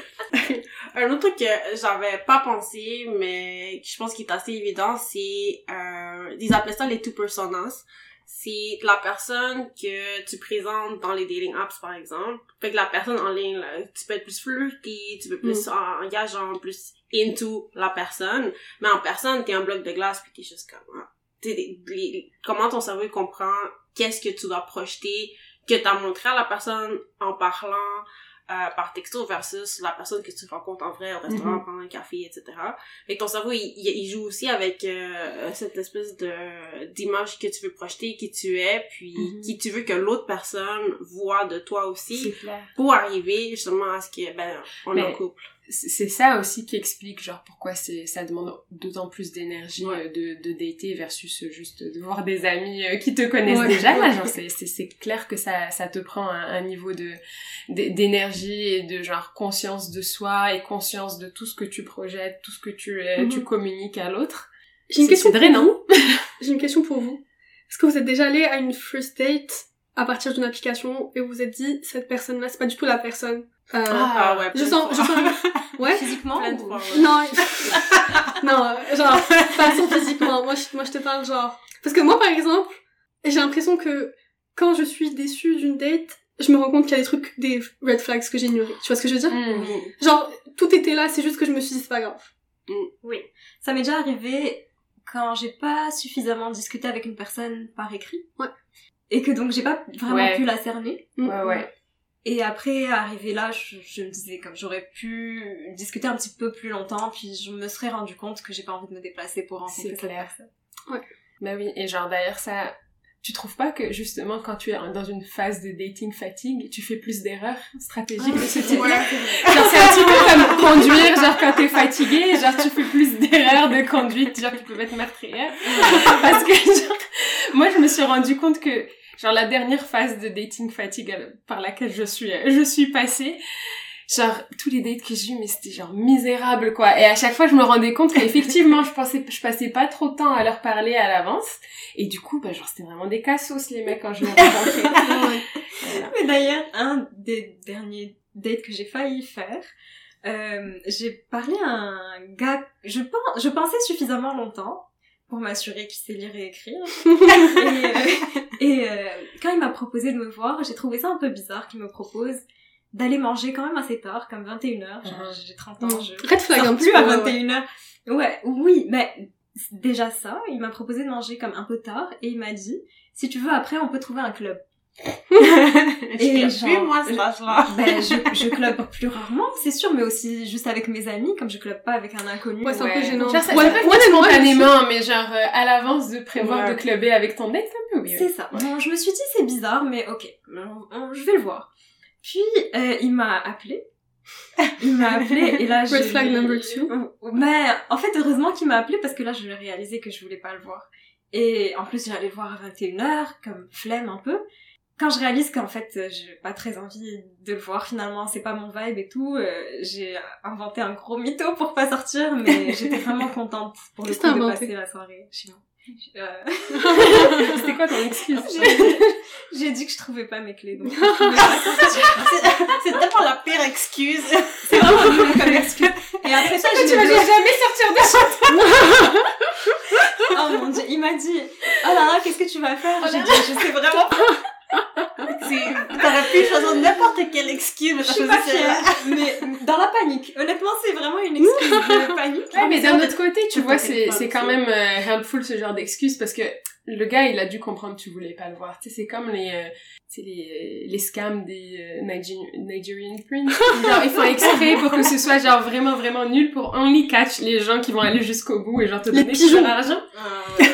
Un autre truc que j'avais pas pensé, mais que je pense qu'il est assez évident, c'est, euh, ils appellent ça les two personas. C'est la personne que tu présentes dans les dating apps, par exemple. Fait que la personne en ligne, là, tu peux être plus flirty, tu peux plus Mm. engageant, plus into la personne. Mais en personne, t'es un bloc de glace pis t'es juste comme, ah, t'sais, les- les- comment ton cerveau comprend qu'est-ce que tu dois projeter, que t'as montré à la personne en parlant, Euh, par texto versus la personne que tu rencontres en vrai au restaurant, Mm-hmm. prendre un café, et cetera. Fait que ton cerveau, il, il, il joue aussi avec euh, cette espèce de d'image que tu veux projeter, qui tu es, puis Mm-hmm. qui tu veux que l'autre personne voit de toi aussi, C'est clair. pour arriver justement à ce que, ben, on est Mais- en couple. C'est c'est ça aussi qui explique genre pourquoi c'est ça demande d'autant plus d'énergie Ouais. euh, de de dater versus euh, juste de voir des amis euh, qui te connaissent Ouais. déjà là Ouais. genre c'est c'est c'est clair que ça ça te prend un, un niveau de d'- d'énergie et de genre conscience de soi et conscience de tout ce que tu projettes, tout ce que tu euh, Mhm. tu communiques à l'autre. J'ai une C'est- question c'est pour drainant. vous. J'ai une question pour vous. Est-ce que vous êtes déjà allé à une first date à partir d'une application et vous vous êtes dit, cette personne-là, c'est pas du tout la personne. Euh, Ah ouais, je plein de sens, je fois. sens, ouais. Physiquement Plein de ou- fois, ouais. Non, non, euh, genre, façon physiquement. Moi, je, moi, je te parle genre... Parce que moi, par exemple, j'ai l'impression que quand je suis déçue d'une date, je me rends compte qu'il y a des trucs, des red flags que j'ai ignorés. Tu vois ce que je veux dire? Mm. Genre, tout était là, c'est juste que je me suis dit, c'est pas grave. Oui. Ça m'est déjà arrivé quand j'ai pas suffisamment discuté avec une personne par écrit. Ouais. Et que donc j'ai pas vraiment Ouais. pu la cerner. Ouais ouais. Et après, arrivé là, je, je me disais comme j'aurais pu discuter un petit peu plus longtemps, puis je me serais rendu compte que j'ai pas envie de me déplacer pour rencontrer C'est cette clair. personne. Bah oui, et genre d'ailleurs ça... Tu trouves pas que justement quand tu es en- dans une phase de dating fatigue, tu fais plus d'erreurs stratégiques de ce type? Ouais. Genre c'est un petit peu comme conduire, genre quand t'es fatigué, genre tu fais plus d'erreurs de conduite, genre qui peuvent être meurtrières. Parce que genre, moi je me suis rendu compte que genre la dernière phase de dating fatigue euh, par laquelle je suis, euh, je suis passée, genre tous les dates que j'ai eu mais c'était genre misérable quoi, et à chaque fois je me rendais compte qu'effectivement je pensais je passais pas trop de temps à leur parler à l'avance et du coup bah genre c'était vraiment des cassos les mecs quand je les rencontrais. Voilà. Mais d'ailleurs, un des derniers dates que j'ai failli faire, euh, j'ai parlé à un gars, je pense, je pensais suffisamment longtemps pour m'assurer qu'il sait lire et écrire. et euh, et euh, quand il m'a proposé de me voir, j'ai trouvé ça un peu bizarre qu'il me propose d'aller manger quand même assez tard, comme vingt et une heures. Genre, Mhm. j'ai trente ans, je Red flag un sors petit plus peu. à ouais, vingt et ouais. une heures. Ouais, oui, mais déjà ça, il m'a proposé de manger comme un peu tard, et il m'a dit, si tu veux, après, on peut trouver un club. Et Et je genre, plus, moi, cet âge-là. Ben, je, je club plus rarement, c'est sûr, mais aussi juste avec mes amis, comme je club pas avec un inconnu. Ouais, c'est un peu Ouais. gênant. Genre, ça, Ouais, ça peut ouais, être moi, spontanément, mais genre, euh, à l'avance de prévoir Ouais. de clubber avec ton date, c'est un peu weird. C'est ça. Bon, je me suis dit, c'est bizarre, mais ok, on- on- je vais le voir. Puis, euh, il m'a appelé. Il m'a appelé, et là, Red j'ai... flag number two. Mais, en fait, heureusement qu'il m'a appelé, parce que là, je réalisé que je voulais pas le voir. Et en plus, j'allais le voir à vingt et une heures, comme flemme un peu. Quand je réalise qu'en fait, euh, j'ai pas très envie de le voir, finalement, c'est pas mon vibe et tout, euh, j'ai inventé un gros mytho pour pas sortir, mais j'étais vraiment contente pour le Qu'est-ce coup que t'as de inventé passer la soirée chez moi. Euh, C'était quoi ton excuse? j'ai- j'ai dit que je trouvais pas mes clés, donc je pouvais pas sortir. C'était pas la pire excuse. C'est vraiment nul comme excuse. Et après ça, je Tu vas l'ai jamais sortir de chez Oh mon dieu, il m'a dit, oh là là, qu'est-ce que tu vas faire? J'ai dit, je sais vraiment pas. C'est- T'aurais pu choisir n'importe quelle excuse, mais Je t'as suis choisi pas celle-là. fière, mais dans la panique. Honnêtement, c'est vraiment une excuse de panique. Ouais, mais d'un autre côté, tu Tout vois, à fait c'est, pas c'est quand aussi. même euh, helpful ce genre d'excuse parce que le gars, il a dû comprendre que tu voulais pas le voir. Tu sais, c'est comme les, euh, c'est les, les scams des euh, Nigeri- Nigerian prince. Genre, ils font exprès pour que ce soit genre vraiment, vraiment nul pour only catch les gens qui vont aller jusqu'au bout et genre te Les donner tout pigeons. leur argent. Euh,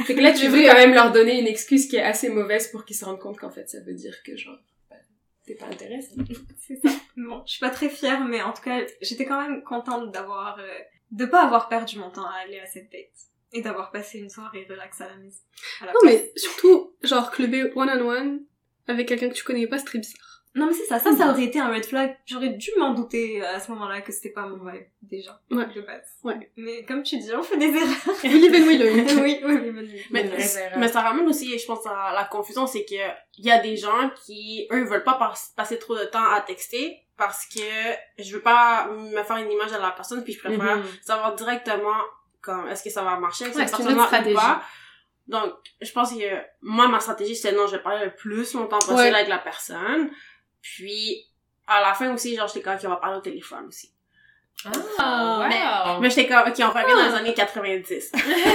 C'est que là, tu veux quand même leur donner une excuse qui est assez mauvaise pour qu'ils se rendent compte qu'en fait, ça veut dire que genre, bah, t'es pas intéressé. C'est ça. Bon, je suis pas très fière, mais en tout cas, j'étais quand même contente d'avoir, euh, de pas avoir perdu mon temps à aller à cette date. Et d'avoir passé une soirée relax à la maison. À la Non, place. mais surtout, genre, clubber one-on-one avec quelqu'un que tu connais pas, c'est très bizarre. Non, mais c'est ça. Ça, ça aurait été un red flag. J'aurais dû m'en douter à ce moment-là que c'était pas mon vibe, déjà. Ouais. De base. Ouais. Mais comme tu dis, on fait des erreurs. We live and we learn. oui, oui, oui, oui. Mais, Des vraies erreurs. mais ça ramène aussi, je pense, à la confusion, c'est que il y a des gens qui, eux, veulent pas pas- passer trop de temps à texter parce que je veux pas me faire une image de la personne, puis je préfère Mm-hmm. savoir directement comme est-ce que ça va marcher avec Ouais, cette c'est une autre personne-là ou stratégie. pas. Donc, je pense que moi, ma stratégie, c'est non, je vais parler le plus longtemps possible Ouais. avec la personne. Puis, à la fin aussi, genre, j'étais quand on va parler au téléphone aussi. Ah, wow. Mais j'étais comme, ok, on revient dans les années quatre-vingt-dix.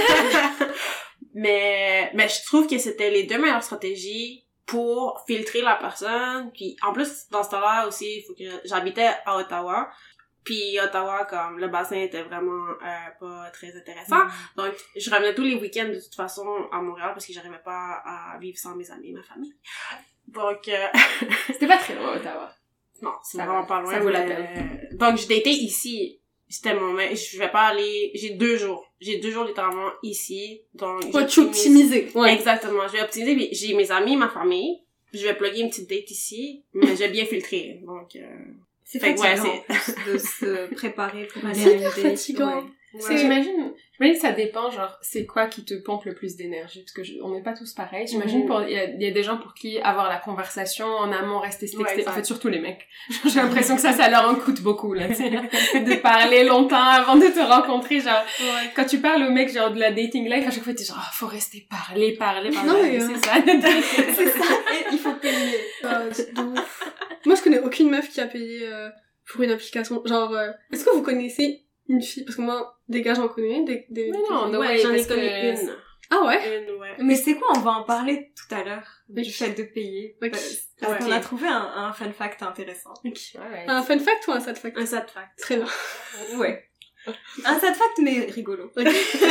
mais, mais je trouve que c'était les deux meilleures stratégies pour filtrer la personne. Puis, en plus, dans ce temps-là aussi, il faut que j'habitais à Ottawa. Puis, Ottawa, comme, le bassin était vraiment euh, pas très intéressant. Donc, je revenais tous les week-ends, de toute façon, à Montréal, parce que j'arrivais pas à vivre sans mes amis et ma famille. Donc, euh... C'était pas très loin, Ottawa. non, c'est Ça vraiment va, pas loin. ça vaut la mais- peine. Donc, j'ai daté ici. C'était mon mec. Je vais pas aller... J'ai deux jours. J'ai deux jours, littéralement, ici. Donc, Ouais, tu j'optimise- optimiser. Ouais. Exactement. Je vais optimiser. mais J'ai mes amis, ma famille. Je vais plugger une petite date ici. Mais j'ai bien filtré. Donc, euh... C'est Fait que ouais, fatigant en plus, de se préparer pour aller C'est à une hyper date. fatigant. Ouais. C'est- J'imagine, j'imagine que ça dépend, genre, c'est quoi qui te pompe le plus d'énergie, parce que je- on n'est pas tous pareils. J'imagine Mhm. pour, il y, a- il y a des gens pour qui avoir la conversation en amont, rester se Ouais, texter, exact. en fait, surtout les mecs. J'ai l'impression que ça, ça leur en coûte beaucoup, là, tu sais, de parler longtemps avant de te rencontrer, genre, quand tu parles au mec, genre, de la dating life, à chaque fois, t'es genre, ah, faut rester parler, parler, parler. Non, mais, c'est euh, ça. C'est ça. Et il faut payer. Euh, c'est de ouf. Moi, je connais aucune meuf qui a payé euh, pour une application. Genre, euh, est-ce que vous connaissez une fille? Parce que moi, des gars, j'en connais. Des, des, Mais non, des- no ouais, way, j'en ai parce connu que- une. Ah ouais? Une, ouais. Mais c'est quoi? On va en parler tout à l'heure. Ok. Du fait de payer. Ok. Parce parce Ok. qu'on a trouvé un, un fun fact intéressant. Ok. Ouais, ouais. Un fun fact ou un sad fact? Un sad fact. Très bien. Ouais. Un sad fact, mais rigolo. Ok.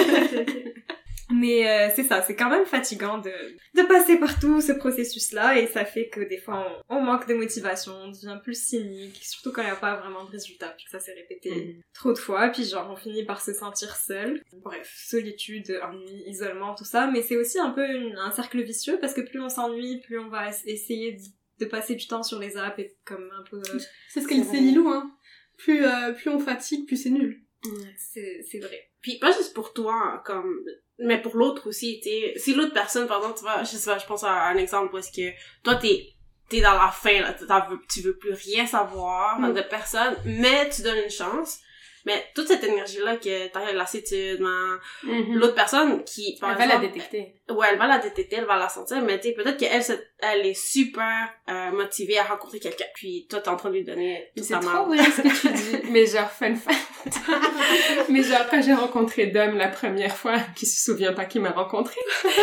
Mais euh, c'est ça, c'est quand même fatigant de, de passer par tout ce processus-là et ça fait que des fois on, on manque de motivation, on devient plus cynique, surtout quand il n'y a pas vraiment de résultat, puis que ça s'est répété Mhm. trop de fois, puis genre on finit par se sentir seul. Bref, solitude, ennui, isolement, tout ça, mais c'est aussi un peu une- un cercle vicieux parce que plus on s'ennuie, plus on va es- essayer de, de passer du temps sur les apps et comme un peu... euh, C'est ce qu'elle disait Lilou, hein. Plus, euh, plus on fatigue, plus c'est nul. c'est c'est vrai. Puis pas juste pour toi, comme, mais pour l'autre aussi, tu sais. Si l'autre personne, par exemple, tu vois, je sais pas, je pense à un exemple où est-ce que toi, t'es, t'es dans la fin, là, t'en veux, tu veux plus rien savoir Mm. de personne, mais tu donnes une chance. Mais toute cette énergie-là que t'as la lassitude, man, Mhm. l'autre personne qui, par Elle va la exemple, détecter. ouais, elle va la détecter, elle va la sentir, mais tu sais, peut-être qu'elle, c'est- elle est super euh, motivée à rencontrer quelqu'un, puis toi, t'es en train de lui donner toute C'est ta trop marde. vrai ce que tu dis. Mais genre, fun fact. Mais genre, quand j'ai rencontré Dom la première fois, qui se souvient pas qui m'a rencontré,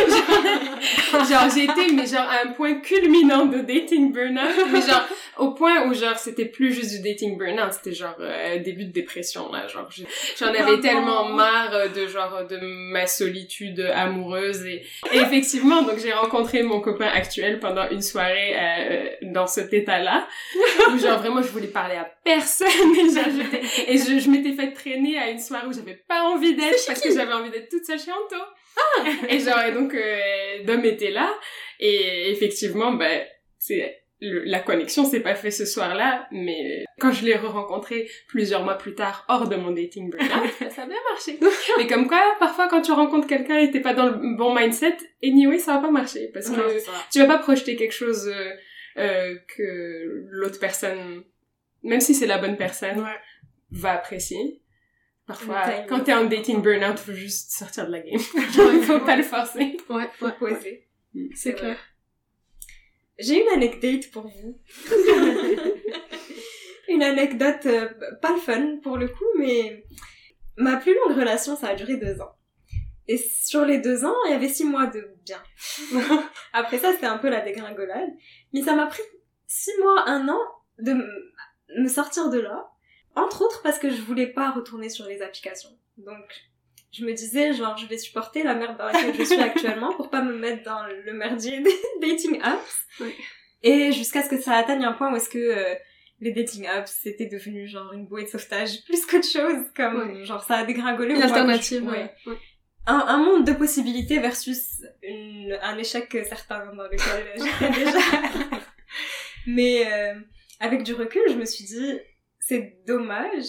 genre, genre, j'ai été, mais genre, à un point culminant de dating burnout, mais genre, au point où genre, c'était plus juste du dating burnout, c'était genre, euh, début de dépression, là, genre, j'ai- j'en avais tellement marre euh, de genre, de ma solitude amoureuse et, et effectivement, donc j'ai rencontré mon copain actuel pendant une soirée euh, dans cet état-là, où genre vraiment je voulais parler à personne et, genre, j'étais- et je, je m'étais fait traîner à une soirée où j'avais pas envie d'être parce que j'avais envie d'être toute seule chez Anto. Ah! Et genre, et donc euh, Dom était là et effectivement, ben, c'est le- la connexion s'est pas fait ce soir-là, mais quand je l'ai re-rencontré plusieurs mois plus tard hors de mon dating burnout, ça a bien marché. Mais comme quoi, parfois quand tu rencontres quelqu'un et t'es pas dans le bon mindset, anyway, ça va pas marcher parce Non, que c'est ça. tu vas pas projeter quelque chose euh, euh, que l'autre personne, même si c'est la bonne personne, Ouais. va apprécier. Parfois, Le timing. quand t'es en dating burnout, faut juste sortir de la game. Genre, il faut pas le forcer. Ouais, Faut ouais, ouais. poser. C'est clair. J'ai une anecdote pour vous. Une anecdote, euh, pas le fun pour le coup, mais ma plus longue relation, ça a duré deux ans. Et sur les deux ans, il y avait six mois de bien. Après ça, c'était un peu la dégringolade. Mais ça m'a pris six mois, un an de m- me sortir de là. Entre autres parce que je voulais pas retourner sur les applications. Donc, je me disais, genre, je vais supporter la merde dans laquelle je suis actuellement pour pas me mettre dans le merdier des dating apps. Oui. Et jusqu'à ce que ça atteigne un point où est-ce que euh, les dating apps, c'était devenu genre une bouée de sauvetage plus qu'autre chose, comme, ouais. genre, ça a dégringolé. Une au point alternative, que je- ouais. ouais. Un, un monde de possibilités versus une, un échec certain dans lequel j'étais déjà. Mais euh, avec du recul, je me suis dit, c'est dommage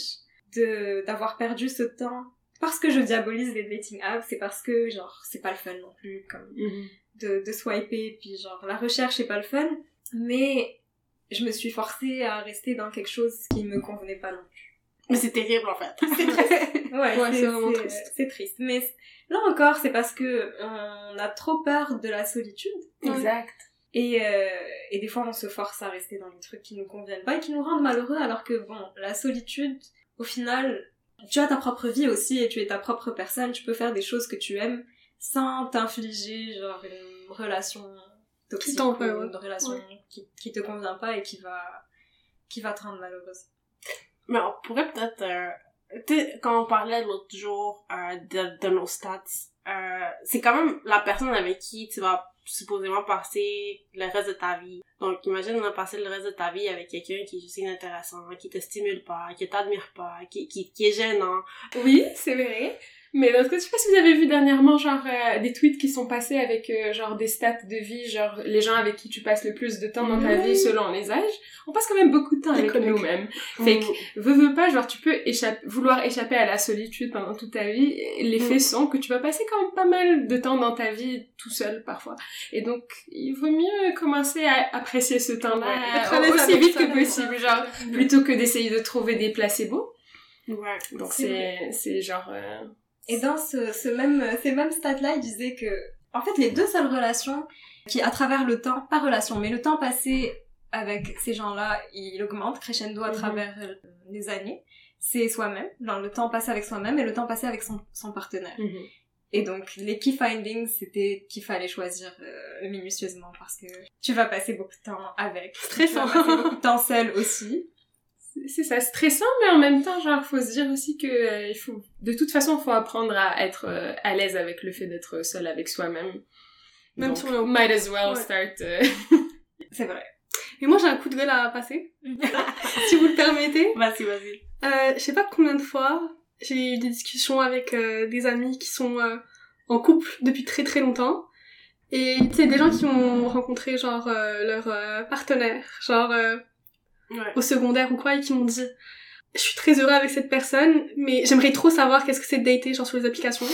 de d'avoir perdu ce temps parce que je diabolise les dating apps, c'est parce que genre c'est pas le fun non plus, comme Mm-hmm. de de swiper, puis genre la recherche c'est pas le fun, mais je me suis forcée à rester dans quelque chose qui me convenait pas non plus. Mais c'est terrible, en fait. C'est triste. Ouais, Ouais, c'est, c'est vraiment c'est, triste. c'est triste. Mais là encore, c'est parce que on a trop peur de la solitude. Exact. Et, euh, et des fois, on se force à rester dans les trucs qui nous conviennent pas et qui nous rendent malheureux, alors que bon, la solitude, au final, tu as ta propre vie aussi et tu es ta propre personne. Tu peux faire des choses que tu aimes sans t'infliger, genre, une relation toxique t'en ou fait, ouais. une relation Ouais. qui, qui te convient pas et qui va, qui va te rendre malheureuse. Mais on pourrait peut-être... Euh, tu sais, quand on parlait l'autre jour euh, de, de nos stats, euh, c'est quand même la personne avec qui tu vas supposément passer le reste de ta vie. Donc, imagine, on a passé le reste de ta vie avec quelqu'un qui est juste inintéressant, qui te stimule pas, qui t'admire pas, qui, qui, qui est gênant. Oui, c'est vrai. Mais dans ce cas, je sais pas si vous avez vu dernièrement, genre, euh, des tweets qui sont passés avec, euh, genre, des stats de vie, genre, les gens avec qui tu passes le plus de temps dans ta Oui. vie selon les âges. On passe quand même beaucoup de temps avec collègues. nous-mêmes. Fait que, veux, veux pas, genre, tu peux échapper, vouloir échapper à la solitude pendant toute ta vie. Les Mm. faits sont que tu vas passer quand même pas mal de temps dans ta vie tout seul, parfois. Et donc, il vaut mieux commencer à apprécier ce temps-là Ouais, être euh, à l'aise aussi avec vite que ça, possible, genre, plutôt que d'essayer de trouver des placebos. Ouais. Donc, C'est c'est, c'est genre, euh, Et dans ce, ce même, ces mêmes stats-là, il disait que, en fait, les deux seules relations qui, à travers le temps, pas relation, mais le temps passé avec ces gens-là, il augmente crescendo à Mhm. travers euh, les années, c'est soi-même, genre le temps passé avec soi-même et le temps passé avec son, son partenaire. mhm. Et donc, les key findings, c'était qu'il fallait choisir euh, minutieusement parce que tu vas passer beaucoup de temps avec. Stressant. Tu vas passer beaucoup de temps seul aussi. C'est ça, stressant, mais en même temps, genre, faut se dire aussi que euh, il faut, de toute façon, faut apprendre à être euh, à l'aise avec le fait d'être seul avec soi-même. Même Donc, si on est en might as well Ouais. start. euh, C'est vrai. Et moi, j'ai un coup de gueule à passer, si vous le permettez. Vas-y, vas-y. Euh, je sais pas combien de fois j'ai eu des discussions avec euh, des amis qui sont euh, en couple depuis très très longtemps. Et c'est des gens qui ont rencontré genre euh, leur euh, partenaire, genre euh, Ouais. au secondaire ou quoi, et qui m'ont dit je suis très heureux avec cette personne, mais j'aimerais trop savoir qu'est-ce que c'est de dater genre sur les applications.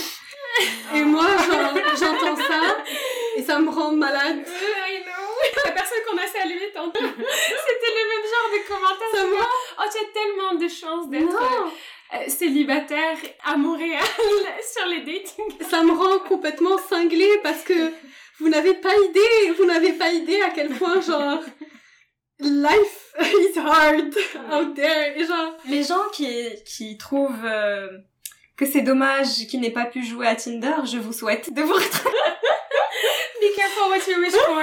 Et moi, genre, j'entends ça et ça me rend malade. I know. La personne qu'on a saluée tantôt, c'était le même genre de commentaire. Ça me rend... Oh, tu as tellement de chance d'être Non, euh, célibataire à Montréal sur les dating. ça me rend complètement cinglée parce que vous n'avez pas idée, vous n'avez pas idée à quel point genre life is hard out there. Et genre Les gens qui, qui trouvent euh, que c'est dommage qu'il n'ait pas pu jouer à Tinder, je vous souhaite de vous retrouver. Be careful what you wish for.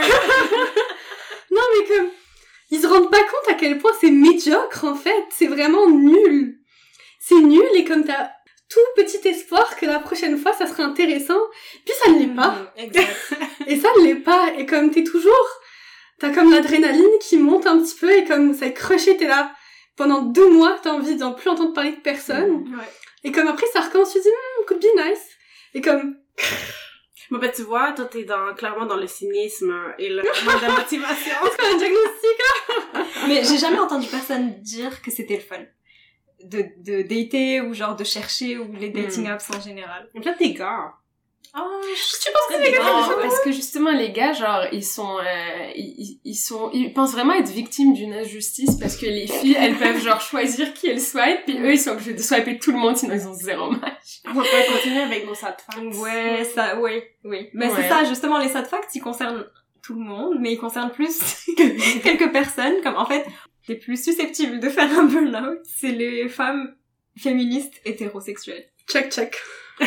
non mais comme ils se rendent pas compte à quel point c'est médiocre en fait, c'est vraiment nul. C'est nul et comme t'as tout petit espoir que la prochaine fois ça sera intéressant, puis ça ne l'est pas. Exact. Et ça ne l'est pas. Et comme t'es toujours, t'as comme l'adrénaline qui monte un petit peu et comme ça est crushé, t'es là pendant deux mois, t'as envie d'en plus entendre parler de personne. Ouais. Et comme après ça recommence, tu te dis, hmm, could be nice. Et comme, Mais ben, tu vois, toi, t'es dans, clairement dans le cynisme et le manque de motivation. c'est pas un diagnostic. Mais j'ai jamais entendu personne dire que c'était le fun. De, de dater ou genre de chercher ou les dating apps en général. Mais peut-être des gars. Oh, Tu penses que les gars, Non, parce que justement les gars genre ils sont euh, ils, ils sont ils pensent vraiment être victimes d'une injustice parce que les filles elles peuvent genre choisir qui elles swipent puis eux ils sont obligés de swiper tout le monde sinon ils ont zéro match. On va pas continuer avec nos sad facts. ouais, ça, oui, oui. Mais Ouais. c'est ça, justement, les sad facts, ils concernent tout le monde, mais ils concernent plus que quelques personnes. Comme, en fait, les plus susceptibles de faire un burn-out, c'est les femmes féministes hétérosexuelles. Check, check.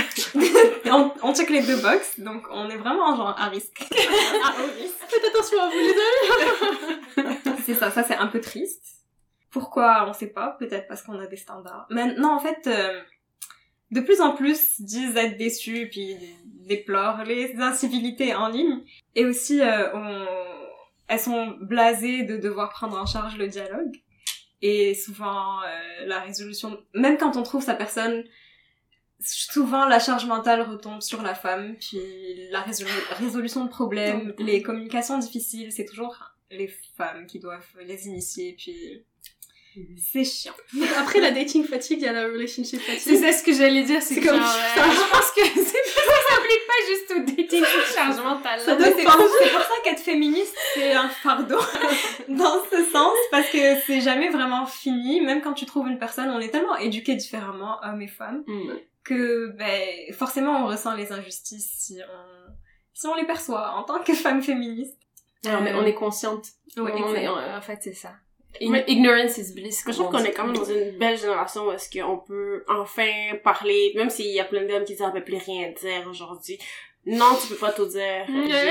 on, on check les deux box, donc on est vraiment genre à risque. à haut risque. Faites attention à vous les amis. C'est ça, ça c'est un peu triste. Pourquoi, on sait pas, peut-être parce qu'on a des standards. Mais non, en fait, euh, de plus en plus disent être déçus puis déplorent les incivilités en ligne. Et aussi, euh, on... elles sont blasées de devoir prendre en charge le dialogue. Et souvent, euh, la résolution... Même quand on trouve sa personne, souvent la charge mentale retombe sur la femme. Puis la résolu- résolution de problèmes, les communications difficiles, c'est toujours les femmes qui doivent les initier. Puis... c'est chiant. Après la dating fatigue, il y a la relationship fatigue. C'est ça ce que j'allais dire, c'est, c'est que comme genre, euh, je pense que c'est, ça s'applique pas juste au dating, c'est charge mentale. Ça c'est, pour, c'est pour ça qu'être féministe, c'est un fardeau dans ce sens, parce que c'est jamais vraiment fini. Même quand tu trouves une personne, on est tellement éduqués différemment, hommes et femmes, mm. que ben forcément on ressent les injustices si on si on les perçoit en tant que femme féministe. Alors, mais on est consciente. Ouais, on est, en fait, c'est ça. In- ignorance is bliss. Je trouve qu'on est quand même dans une belle génération où est-ce qu'on peut enfin parler, même s'il y a plein d'hommes qui disent « on peut plus rien dire aujourd'hui ». Non, tu peux pas tout dire.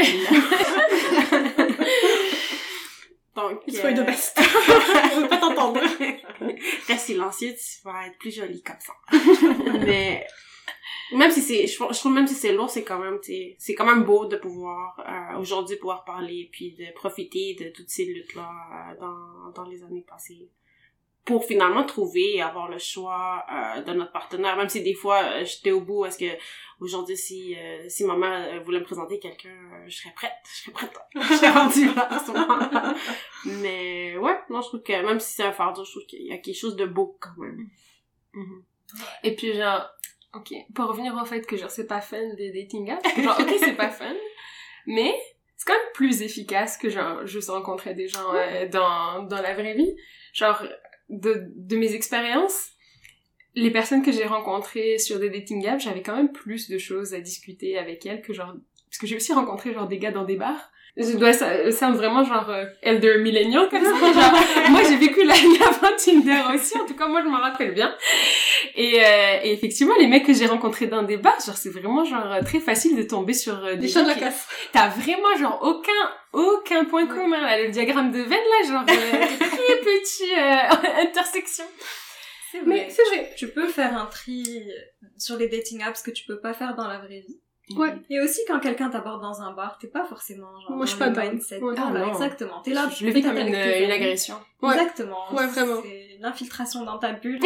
Donc, il faut être euh... de best. On veut pas t'entendre. Reste silencieux, tu vas être plus jolie comme ça. Mais même si c'est, je, je trouve même si c'est lourd, c'est quand même, c'est, c'est quand même beau de pouvoir euh, aujourd'hui pouvoir parler puis de profiter de toutes ces luttes là euh, dans dans les années passées pour finalement trouver et avoir le choix euh, de notre partenaire. Même si des fois euh, j'étais au bout, est-ce que aujourd'hui si euh, si ma mère euh, voulait me présenter quelqu'un, euh, je serais prête, je serais prête. Je serais rendue là à ce moment-là. Mais ouais, non, je trouve que même si c'est un fardeau, je trouve qu'il y a quelque chose de beau quand même. Mm-hmm. Et puis genre, ok, pour revenir au fait que genre c'est pas fun des dating apps, genre ok c'est pas fun, mais c'est quand même plus efficace que genre juste rencontrer des gens euh, dans dans la vraie vie. Genre de de mes expériences, les personnes que j'ai rencontrées sur des dating apps, j'avais quand même plus de choses à discuter avec elles que genre, parce que j'ai aussi rencontré genre des gars dans des bars. Je dois ça, ça vraiment genre euh, elder millennial comme ça. Genre, moi j'ai vécu la vie avant Tinder aussi, en tout cas moi je m'en rappelle bien. Et, euh, et effectivement les mecs que j'ai rencontrés dans des bars, genre c'est vraiment genre très facile de tomber sur euh, des des chats de la qui... casse. T'as vraiment genre aucun aucun point ouais. commun là, le diagramme de Venn là, genre euh, très petit euh, intersection. C'est vrai. Mais c'est vrai, tu peux faire un tri sur les dating apps que tu peux pas faire dans la vraie vie. Ouais. Et aussi quand quelqu'un t'aborde dans un bar, t'es pas forcément genre moi je suis dans pas le mindset. ouais. Ah, ah, non. Exactement. T'es là. Je le vis comme une, une agression. Ouais. Exactement. Ouais, vraiment. C'est une infiltration dans ta bulle.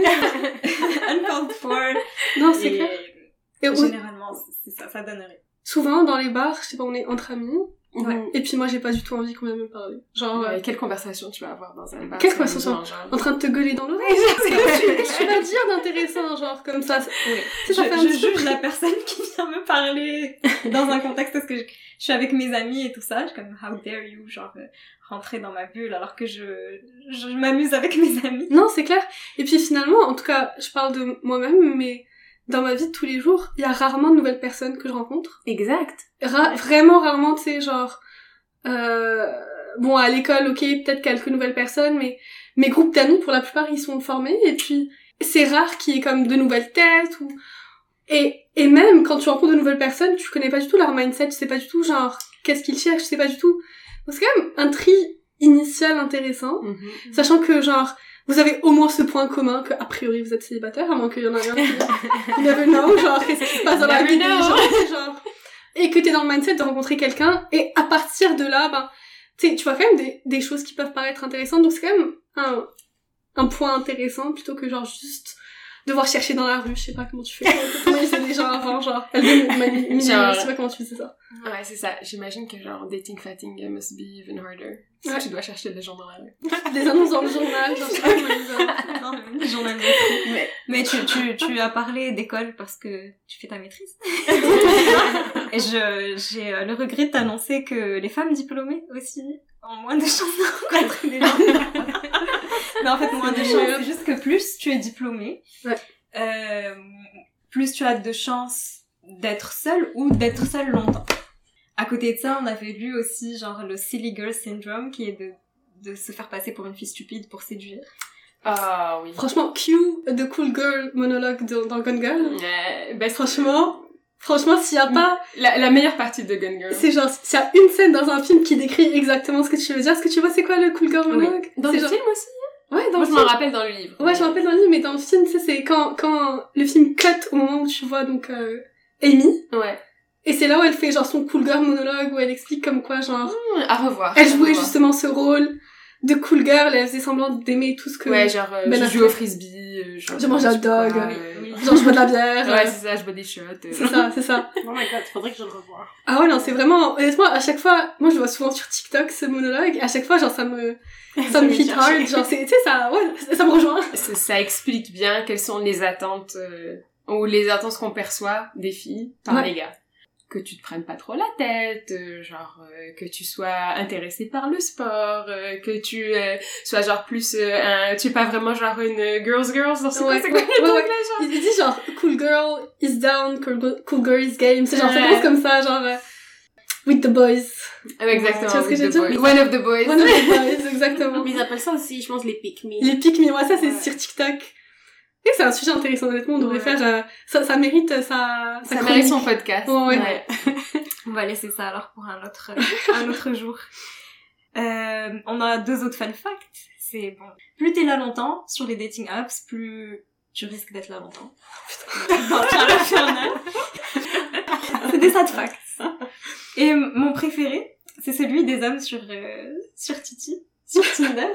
Uncalled for. Non, c'est et, clair. Et oui. généralement, c'est ça, ça donnerait. Souvent dans les bars, je sais pas, on est entre amis. Ouais. Et puis moi j'ai pas du tout envie qu'on vienne me parler. Genre ouais, euh... quelle conversation tu vas avoir dans un bar? Quelle conversation? En train de te gueuler dans l'oreille. C'est que tu, tu vas dire d'intéressant, genre comme ça. Oui. Ça, ça je fait un je petit juge la personne qui vient me parler dans un contexte parce que je, je suis avec mes amis et tout ça. Je suis comme how dare you, genre euh, rentrer dans ma bulle alors que je je m'amuse avec mes amis. Non, c'est clair. Et puis finalement, en tout cas, je parle de moi-même, mais dans ma vie de tous les jours, il y a rarement de nouvelles personnes que je rencontre. Exact. Ra- vraiment rarement, tu sais, genre, euh, bon, à l'école, ok, peut-être quelques nouvelles personnes, mais mes groupes d'amis, pour la plupart, ils sont formés, et puis, c'est rare qu'il y ait comme de nouvelles têtes, ou, et, et même, quand tu rencontres de nouvelles personnes, tu connais pas du tout leur mindset, tu sais pas du tout, genre, qu'est-ce qu'ils cherchent, tu sais pas du tout. Donc c'est quand même un tri initial intéressant, mm-hmm. sachant que, genre, vous avez au moins ce point commun que, a priori, vous êtes célibataire, à moins qu'il y en ait un qui never know, genre, qu'est-ce qui se passe dans la vie des gens, genre, et que t'es dans le mindset de rencontrer quelqu'un, et à partir de là, ben, tu sais, tu vois quand même des, des choses qui peuvent paraître intéressantes, donc c'est quand même un, un point intéressant, plutôt que genre juste devoir chercher dans la rue, je sais pas comment tu fais, comment ils faisaient des gens avant, genre, elle je sais pas comment tu faisais ça. Ouais, c'est ça, j'imagine que genre, dating fatting must be even harder. Si ouais. tu dois chercher des gens dans la rue. Des annonces dans le journal, genre, je sais pas comment ils ont. Non, le journal mais, mais tu, tu, tu as parlé d'école parce que tu fais ta maîtrise. Et je, j'ai le regret de t'annoncer que les femmes diplômées aussi ont moins de chances de rencontrer des gens. Mais en fait, moins de chances, c'est juste que plus tu es diplômée, ouais. euh, plus tu as de chances d'être seule ou d'être seule longtemps. À côté de ça, on avait lu aussi genre le silly girl syndrome, qui est de de se faire passer pour une fille stupide pour séduire. Ah oui. Franchement, cue the cool girl monologue dans, dans Gone Girl. Euh, ben franchement, franchement, s'il y a pas la, la meilleure partie de Gone Girl. C'est genre s'il y a une scène dans un film qui décrit exactement ce que tu veux dire. Est-ce que tu vois c'est quoi le cool girl monologue? Oui. Dans c'est le genre... film aussi. Ouais, dans Moi, le je film. m'en rappelle dans le livre. Ouais, je me rappelle dans le livre, mais dans le film, tu sais, c'est quand, quand le film cut au moment où tu vois, donc, euh, Amy. Ouais. Et c'est là où elle fait, genre, son cool girl monologue, où elle explique comme quoi, genre, Mmh, à revoir. elle à jouait revoir. justement ce rôle de cool girl, et elle faisait semblant d'aimer tout ce que... Ouais, genre, euh, Ben je Affleck. joue au frisbee, euh, genre, Je mange sais hot pas dog. quoi, euh, Oui. Genre, je bois de la bière. Ouais, euh, c'est ça, je bois des shots. euh. c'est ça, c'est ça. Oh my god, faudrait que je le revoie. Ah ouais, non, c'est vraiment, honnêtement, à chaque fois, moi, je le vois souvent sur TikTok, ce monologue, et à chaque fois, genre, ça me, ça me hit hard, genre, c'est, tu sais, ça, ouais, ça, ça me rejoint. Ça, ça explique bien quelles sont les attentes, euh, ou les attentes qu'on perçoit des filles par Ouais. les gars. Que tu te prennes pas trop la tête, euh, genre euh, que tu sois intéressé par le sport, euh, que tu euh, sois genre plus euh, un, tu es pas vraiment genre une girls girls, genre c'est quoi, Ouais, c'est quoi ouais, les ouais, trucs ouais. là, genre. Il il dit genre, cool girl is down, cool, go- cool girl is game, c'est genre, ça Ouais. commence comme ça, genre, euh, with the boys. Ouais, exactement. Tu vois ce que with j'ai the dit? boys. One of the boys. One of the boys, exactement. Mais ils appellent ça aussi, je pense, les pick me. Les pics, mais moi, ça, c'est Ouais. sur TikTok. Et c'est un sujet intéressant, honnêtement, on devrait Ouais. faire, euh, ça, ça mérite euh, sa, sa Ça chronique. mérite son podcast. Ouais, ouais. On va laisser ça alors pour un autre, euh, un autre jour. Euh, on a deux autres fun facts. C'est bon. Plus t'es là longtemps sur les dating apps, plus tu risques d'être là longtemps. Dans le Charles Infernal. C'est des sad facts. Et m- mon préféré, c'est celui des hommes sur, euh, sur Titi. Sur Tinder.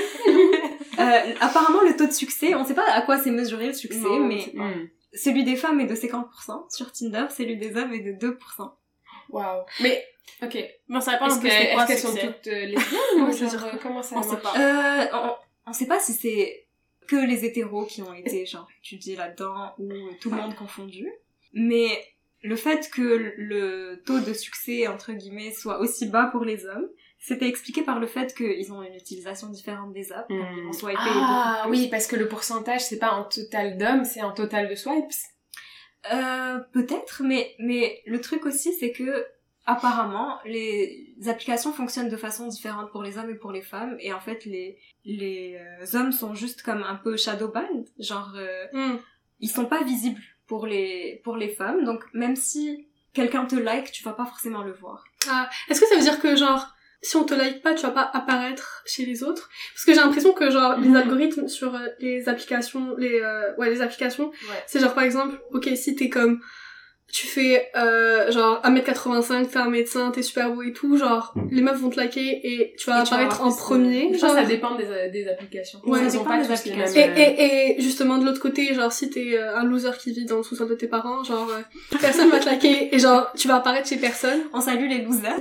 euh, apparemment, le taux de succès, on sait pas à quoi c'est mesuré le succès, Non, mais c'est Mm. celui des femmes est de cinquante pour cent sur Tinder, celui des hommes est de deux pour cent. Wow. Mais, ok. Est-ce Mais on savait pas non que- plus c'est quoi est-ce qu'elles sont succès. toutes euh, lesbiennes ou Ouais, c'est genre, sûr. euh, comment ça On marche? sait pas. Euh, on, on sait pas si c'est que les hétéros qui ont été genre étudiés là-dedans ou tout le monde confondu, mais le fait que le taux de succès entre guillemets soit aussi bas pour les hommes, c'était expliqué par le fait qu'ils ont une utilisation différente des apps, donc ils vont swiper Ah beaucoup plus. oui, parce que le pourcentage c'est pas en total d'hommes, c'est en total de swipes. Euh, peut-être, mais mais le truc aussi c'est que apparemment les applications fonctionnent de façon différente pour les hommes et pour les femmes, et en fait les les euh, hommes sont juste comme un peu shadow banned, genre euh, Mm. ils sont pas visibles pour les pour les femmes, donc même si quelqu'un te like, tu vas pas forcément le voir. Ah, est-ce que ça veut dire que, genre, si on te like pas, tu vas pas apparaître chez les autres? Parce que j'ai l'impression que, genre, les Mhm. algorithmes sur euh, les applications, les, euh, ouais, les applications, Ouais. c'est genre, par exemple, ok, si t'es comme, tu fais, euh, genre, un mètre quatre-vingt-cinq, t'es un médecin, t'es super beau et tout, genre, les meufs vont te liker et tu vas Et tu vas apparaître avoir en plus de- premier, Je genre. pense que ça dépend des, euh, des applications. Ouais, Ils ça ont dépend pas des tous les mêmes, applications. Et, euh, et, et justement, de l'autre côté, genre, si t'es euh, un loser qui vit dans le sous-sol de tes parents, genre, euh, personne va te liker et genre, tu vas apparaître chez personne. On salue les losers.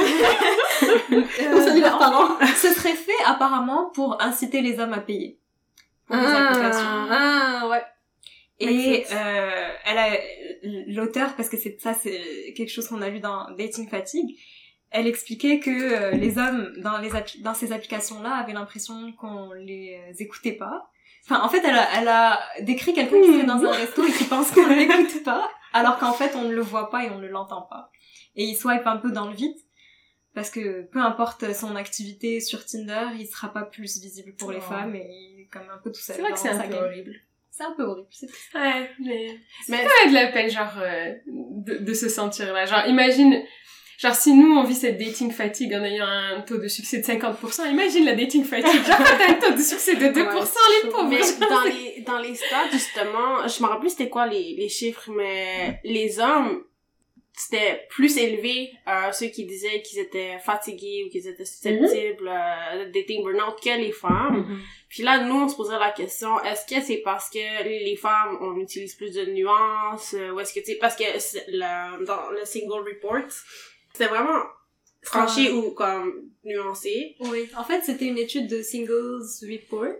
On salue leurs parents. Ce serait fait apparemment pour inciter les hommes à payer pour les Ah, applications. ah, ouais. Et Makes sense. euh, elle a l'auteur, parce que c'est ça, c'est quelque chose qu'on a lu dans Dating Fatigue. Elle expliquait que euh, les hommes dans les appli- dans ces applications-là avaient l'impression qu'on les écoutait pas. Enfin, en fait, elle a, elle a décrit quelqu'un qui serait dans un resto et qui pense qu'on l'écoute pas, alors qu'en fait, on ne le voit pas et on ne l'entend pas. Et il swipe un peu dans le vide, parce que peu importe son activité sur Tinder, il sera pas plus visible pour les Oh. femmes et il est comme un peu tout seul. C'est vrai que dans c'est un sa peu game. horrible. C'est un peu horrible. C'est Ouais, mais... Mais C'est quand même de la peine, genre, euh, de, de se sentir là. Genre, imagine... Genre, si nous, on vit cette dating fatigue en ayant un taux de succès de cinquante pour cent, imagine la dating fatigue. Genre, quand t'as un taux de succès de deux pour cent, Ouais, les pauvres. Mais genre. dans les, dans les stats, justement, je me rappelle plus c'était quoi les, les chiffres, mais les hommes, c'était plus élevé, euh, ceux qui disaient qu'ils étaient fatigués ou qu'ils étaient susceptibles euh, de dating burnout que les femmes. Mhm. Puis là, nous, on se posait la question, est-ce que c'est parce que les femmes, on utilise plus de nuances, euh, ou est-ce que, tu sais, parce que c'est le, dans le single report, c'était vraiment tranché Ah. ou comme nuancé. Oui, en fait, c'était une étude de Singles Report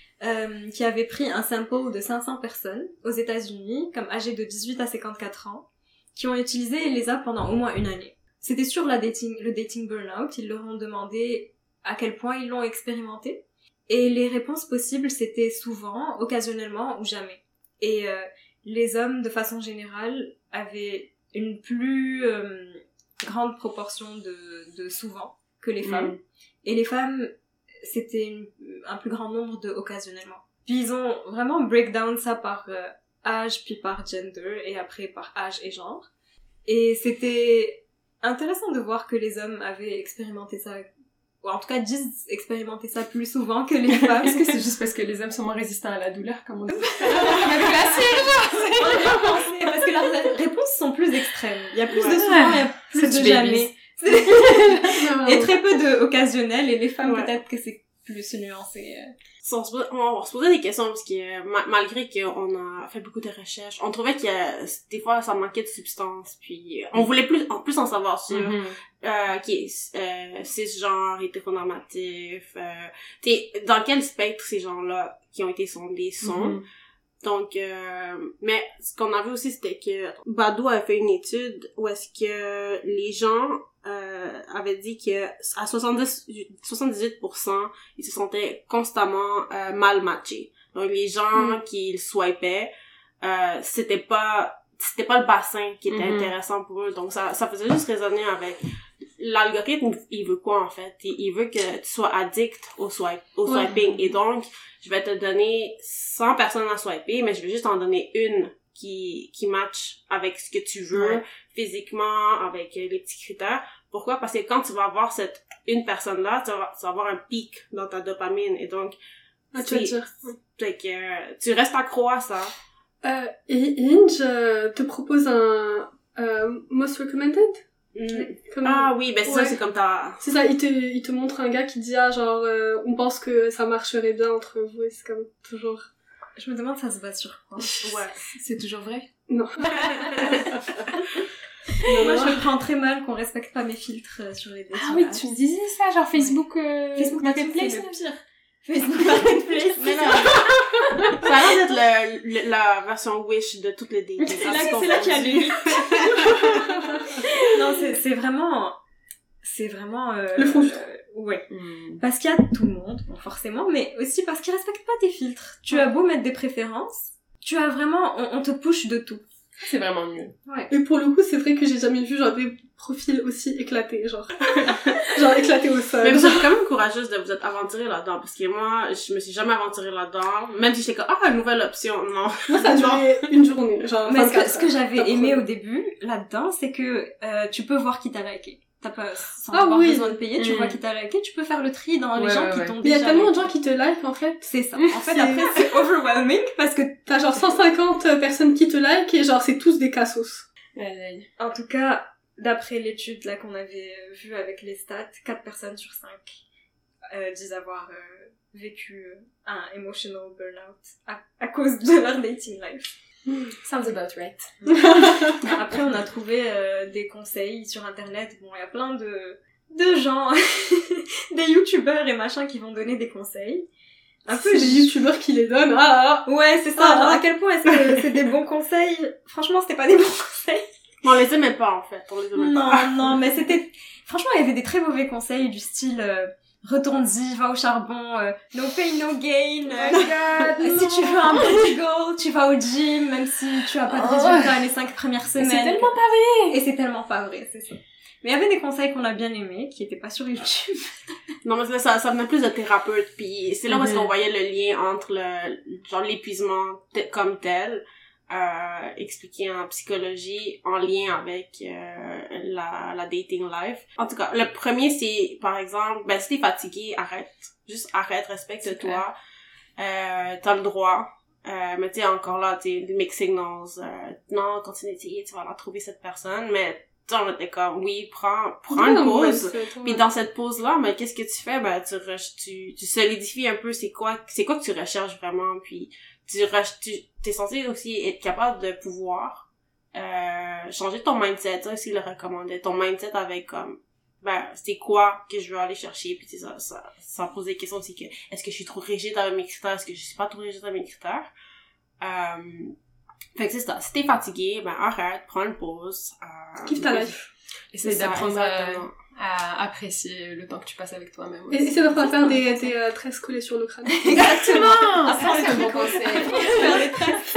euh, qui avait pris un sample de cinq cents personnes aux États-Unis, comme âgées de dix-huit à cinquante-quatre ans, qui ont utilisé les apps pendant au moins une année. C'était sur la dating, le dating burnout, ils leur ont demandé à quel point ils l'ont expérimenté. Et les réponses possibles, c'était souvent, occasionnellement ou jamais. Et euh, les hommes, de façon générale, avaient une plus euh, grande proportion de, de souvent que les femmes. Mm. Et les femmes, c'était une- un plus grand nombre de occasionnellement. Puis ils ont vraiment breakdown ça par euh, âge, puis par gender, et après par âge et genre. Et c'était intéressant de voir que les hommes avaient expérimenté ça ou en tout cas disent expérimenter ça plus souvent que les femmes. Est-ce que c'est juste parce que les hommes sont moins résistants à la douleur, comme on dit? Parce que leurs réponses sont plus extrêmes. Il y a plus de souvent, il y a plus C'est de du jamais. Et très peu de occasionnels, et les femmes, Ouais. peut-être que c'est plus nuancé. On se, pose- on se posait des questions parce que euh, ma- malgré qu'on a fait beaucoup de recherches, on trouvait qu'il y a des fois ça manquait de substance, puis on voulait plus en plus en savoir sur Mhm. euh, qui est euh, cisgenre, hétéronormatif, euh, t'es dans quel spectre ces gens-là qui ont été sondés sont. Mhm. Donc, euh, mais ce qu'on a vu aussi, c'était que Badou a fait une étude où est-ce que les gens euh, avaient dit que à soixante-dix, soixante-dix-huit pour cent, ils se sentaient constamment euh, mal matchés. Donc, les gens Mm. qui swipaient, euh, c'était pas c'était pas le bassin qui était Mhm. intéressant pour eux. Donc, ça ça faisait juste résonner avec l'algorithme. Il veut quoi, en fait? Il, il veut que tu sois addict au swipe, au Ouais. swiping. Et donc, je vais te donner cent personnes à swiper, mais je vais juste en donner une qui, qui match avec ce que tu veux, Ouais. physiquement, avec euh, les petits critères. Pourquoi? Parce que quand tu vas avoir cette une personne-là, tu vas, tu vas avoir un pic dans ta dopamine. Et donc, Ah, tu vas c'est- dire. fait que, euh, tu restes accro à ça. Euh, et Hinge euh, te propose un euh, most recommended. Mm. Comme... Ah oui, ben c'est Ouais. ça, c'est comme ta... C'est ça, il te, il te montre un gars qui dit, ah, genre, euh, on pense que ça marcherait bien entre vous, et c'est comme toujours... Je me demande, ça se base sur quoi? Ouais. C'est toujours vrai? Non. Moi, je le prends très mal qu'on respecte pas mes filtres euh, sur les dating Ah oui, apps. tu me disais ça, genre Facebook, euh, Facebook Marketplace, c'est là. le pire. Facebook Marketplace. Mais non. Ça a l'air d'être le, le- la version Wish de toutes les dating. C'est là, c'est là qu'il y a les limites. Non, c'est, c'est vraiment, c'est vraiment, euh, Le fond du euh, ouais. Hmm. Parce qu'il y a tout le monde, bon, forcément, mais aussi parce qu'ils respectent pas tes filtres. Tu as beau mettre des préférences, tu as vraiment, on, on te push de tout. C'est vraiment mieux. Ouais. Et pour le coup, c'est vrai que j'ai jamais vu, genre, des profils aussi éclatés, genre. genre, éclatés au sol. Mais vous êtes quand même courageuse de vous être aventurée là-dedans, parce que moi, je me suis jamais aventurée là-dedans, même si j'étais comme, ah, une nouvelle option, non. Moi, ça a duré une journée, genre, Mais ce que, vingt-quatre ce que heures. j'avais Top aimé chrono. au début, là-dedans, c'est que euh, tu peux voir qui t'a liké. T'as pas, sans Ah avoir oui. besoin de payer, tu Mm. vois qui t'a liké, tu peux faire le tri dans les Ouais, gens ouais, qui ouais. t'ont Mais il y a déjà tellement de liké. gens qui te like, en fait. C'est ça. En fait, C'est- après, c'est overwhelming parce que, T'as genre cent cinquante personnes qui te like, et genre, c'est tous des cassos. Aïe, aïe. en tout cas, d'après l'étude là qu'on avait euh, vue avec les stats, quatre personnes sur cinq euh, disent avoir euh, vécu euh, un emotional burnout à, à cause de leur dating life. Sounds about right. Après, on a trouvé euh, des conseils sur internet. Bon, il y a plein de, de gens, des youtubeurs et machin qui vont donner des conseils. Un peu C'est les youtubeurs qui les donnent, ah, ah. Ouais, c'est ça. Ah. Genre, à quel point est-ce que c'est des bons conseils? Franchement, c'était pas des bons conseils. Mais on les aimait pas, en fait, on les aimait pas. Non, non, mais c'était... Franchement, il y avait des très mauvais conseils du style... Euh, retourne-y, va au charbon, euh, no pain, no gain. euh, si tu veux un body goal, tu vas au gym, même si tu as pas de Oh. résultats les cinq premières C'est semaines. tellement pas vrai! Et c'est tellement pas vrai, c'est ça. Mais il y avait des conseils qu'on a bien aimés, qui étaient pas sur YouTube. Non, mais ça, ça venait plus de thérapeute, puis c'est là où est-ce Mhm. qu'on voyait le lien entre le, genre l'épuisement te- comme tel, euh, expliqué en psychologie, en lien avec euh, la, la dating life. En tout cas, le premier, c'est, par exemple, ben, si t'es fatigué, arrête. Juste arrête, respecte-toi. Euh, t'as le droit. Euh, mais tu sais, encore là, tu sais, des mixed signals. Euh, non, continue d'essayer, tu vas la trouver cette personne. Mais, tu sais, on était comme, oui, prends, prends une pause. Puis dans cette pause-là, ben, qu'est-ce que tu fais? Ben, tu, re- tu, tu solidifies un peu c'est quoi, c'est quoi que tu recherches vraiment, puis tu, re- tu t'es censé aussi être capable de pouvoir euh, changer ton mindset, ça aussi le recommandait, ton mindset avec comme, ben, c'est quoi que je veux aller chercher, puis ça, ça, ça pose des questions aussi que, est-ce que je suis trop rigide avec mes critères, est-ce que je suis pas trop rigide avec mes critères? Euh, fait que c'est ça, si t'es fatigué, ben, arrête, prends une pause. Euh, Kiffe ta life. Essaye C'est ça, d'apprendre à, exactement. à apprécier le temps que tu passes avec toi-même. Et essaie de pas faire des, des euh, tresses collées sur le crâne. Exactement! Ça, Après, c'est un le bon truc, conseil. Faire les tresses.